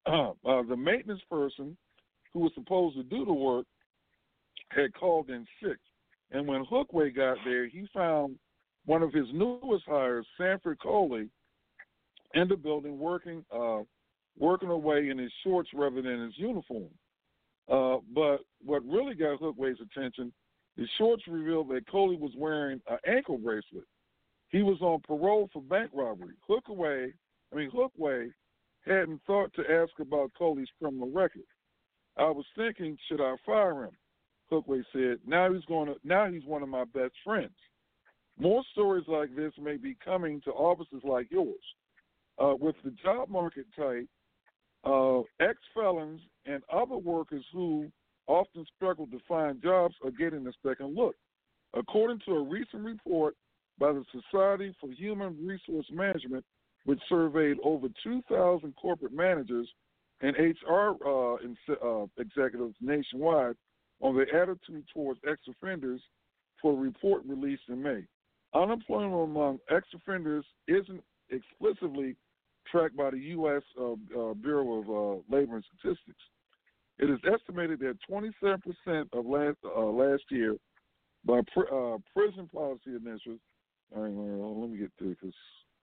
uh, the maintenance person who was supposed to do the work had called in sick. And when Hookway got there, he found one of his newest hires, Sanford Coley, in the building working uh, working away in his shorts rather than his uniform. Uh, but what really got Hookway's attention, the shorts revealed that Coley was wearing an ankle bracelet. He was on parole for bank robbery. Hookway, I mean Hookway, hadn't thought to ask about Coley's criminal record. I was thinking, should I fire him? Hookway said, now he's going to, now he's one of my best friends. More stories like this may be coming to offices like yours. Uh, with the job market tight, uh, ex-felons and other workers who often struggle to find jobs are getting a second look. According to a recent report by the Society for Human Resource Management, which surveyed over two thousand corporate managers and H R uh, in, uh, executives nationwide on their attitude towards ex-offenders for a report released in May. Unemployment among ex-offenders isn't explicitly tracked by the U S Uh, uh, Bureau of uh, Labor and Statistics. It is estimated that twenty-seven percent of last uh, last year by pr- uh, prison policy initiatives. All right, well, let me get through this.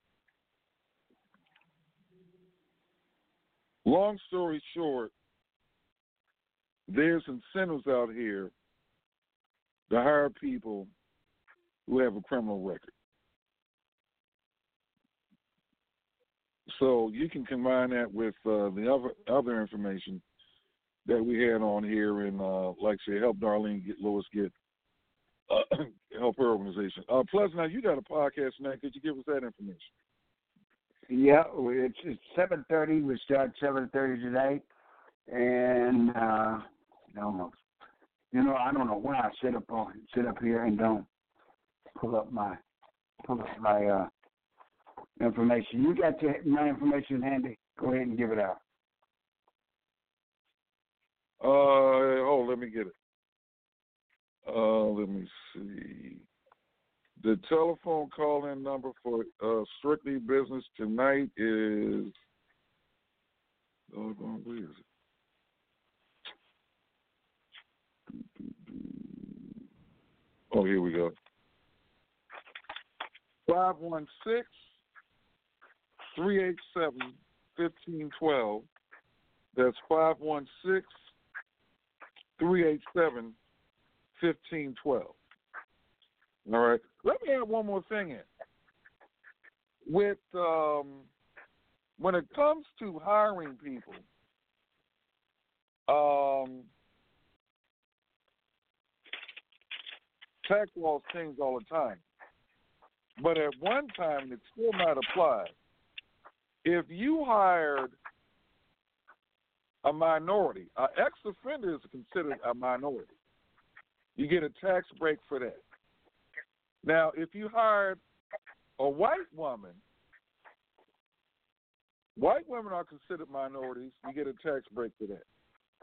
Long story short, there's incentives out here to hire people who have a criminal record. So you can combine that with uh, the other other information that we had on here, and uh, like I say, help Darlene get Lois get uh, help her organization. Uh, Plus, now you got a podcast now. Could you give us that information? Yeah, it's, it's seven thirty. We start seven thirty today, and uh, I don't know. You know, I don't know why I sit up on sit up here and don't pull up my pull up my uh, information. You got your, my information handy. Go ahead and give it out. Uh, oh, let me get it. Uh, let me see. The telephone call-in number for uh, Strictly Business tonight is. Oh, where is it? Oh, here we go. five one six, three eight seven, one five one two. That's five one six, three eight seven, one five one two. All right. Let me add one more thing in. With um, when it comes to hiring people, um, tax laws change all the time. But at one time, it still might apply. If you hired a minority, an ex-offender is considered a minority. You get a tax break for that. Now, if you hired a white woman, white women are considered minorities. You get a tax break for that.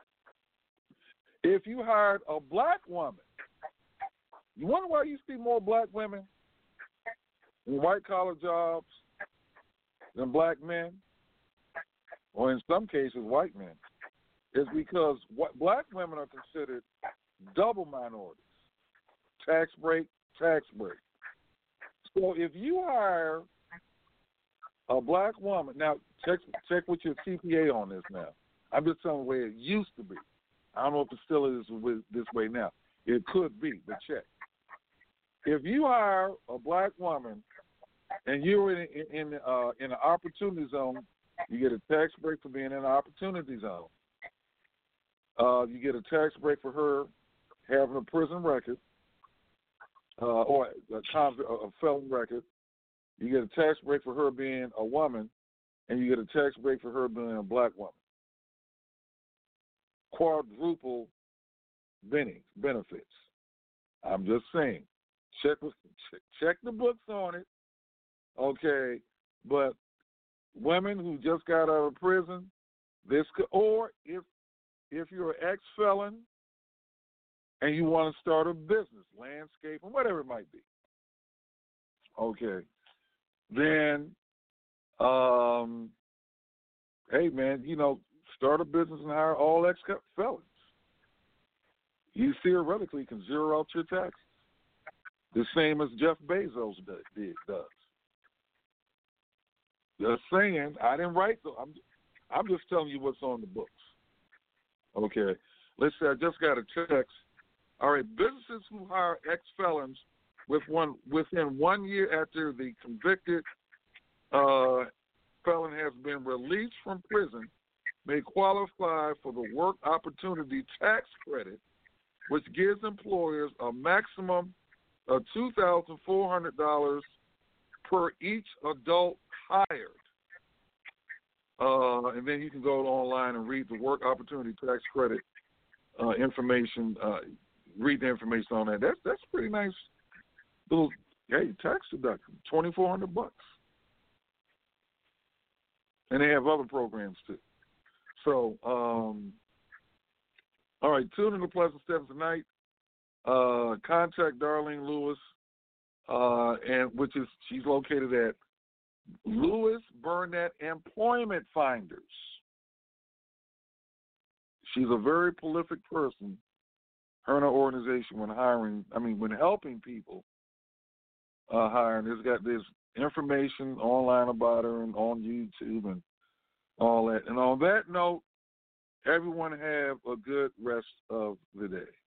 If you hired a black woman, you wonder why you see more black women in white-collar jobs than black men, or in some cases, white men. It's because what black women are considered double minorities. Tax break, tax break. So if you hire a black woman, now check check with your C P A on this now. I'm just telling you the way it used to be. I don't know if it still is with this way now. It could be, but check. If you hire a black woman and you're in in in, uh, in an opportunity zone, you get a tax break for being in an opportunity zone. Uh, you get a tax break for her having a prison record. Uh, or a, conv- a felon record. You get a tax break for her being a woman, and you get a tax break for her being a black woman. Quadruple benefits. I'm just saying. Check with, check, check the books on it. Okay, but women who just got out of prison, this could, or if if you're an ex-felon and you want to start a business, landscape, or whatever it might be, okay, then, um, hey, man, you know, start a business and hire all ex-felons. You theoretically can zero out your taxes, the same as Jeff Bezos did, does. Just saying, I didn't write them. I'm, I'm just telling you what's on the books. Okay. Let's say I just got a text. All right, businesses who hire ex-felons with one, within one year after the convicted uh, felon has been released from prison may qualify for the Work Opportunity Tax Credit, which gives employers a maximum of two thousand four hundred dollars per each adult hired. Uh, and then you can go online and read the Work Opportunity Tax Credit uh, information. Uh, read the information on that. That's that's pretty nice. Little hey tax deduction, twenty four hundred bucks. And they have other programs too. So, um, all right, tune in to Pleasant Steps tonight. Uh, contact Darlene Lewis, uh, and which is she's located at Lewis Burnett Employment Finders. She's a very prolific person. Her and her organization, when hiring, I mean, when helping people uh, hiring, there's got there's information online about her and on YouTube and all that. And on that note, everyone have a good rest of the day.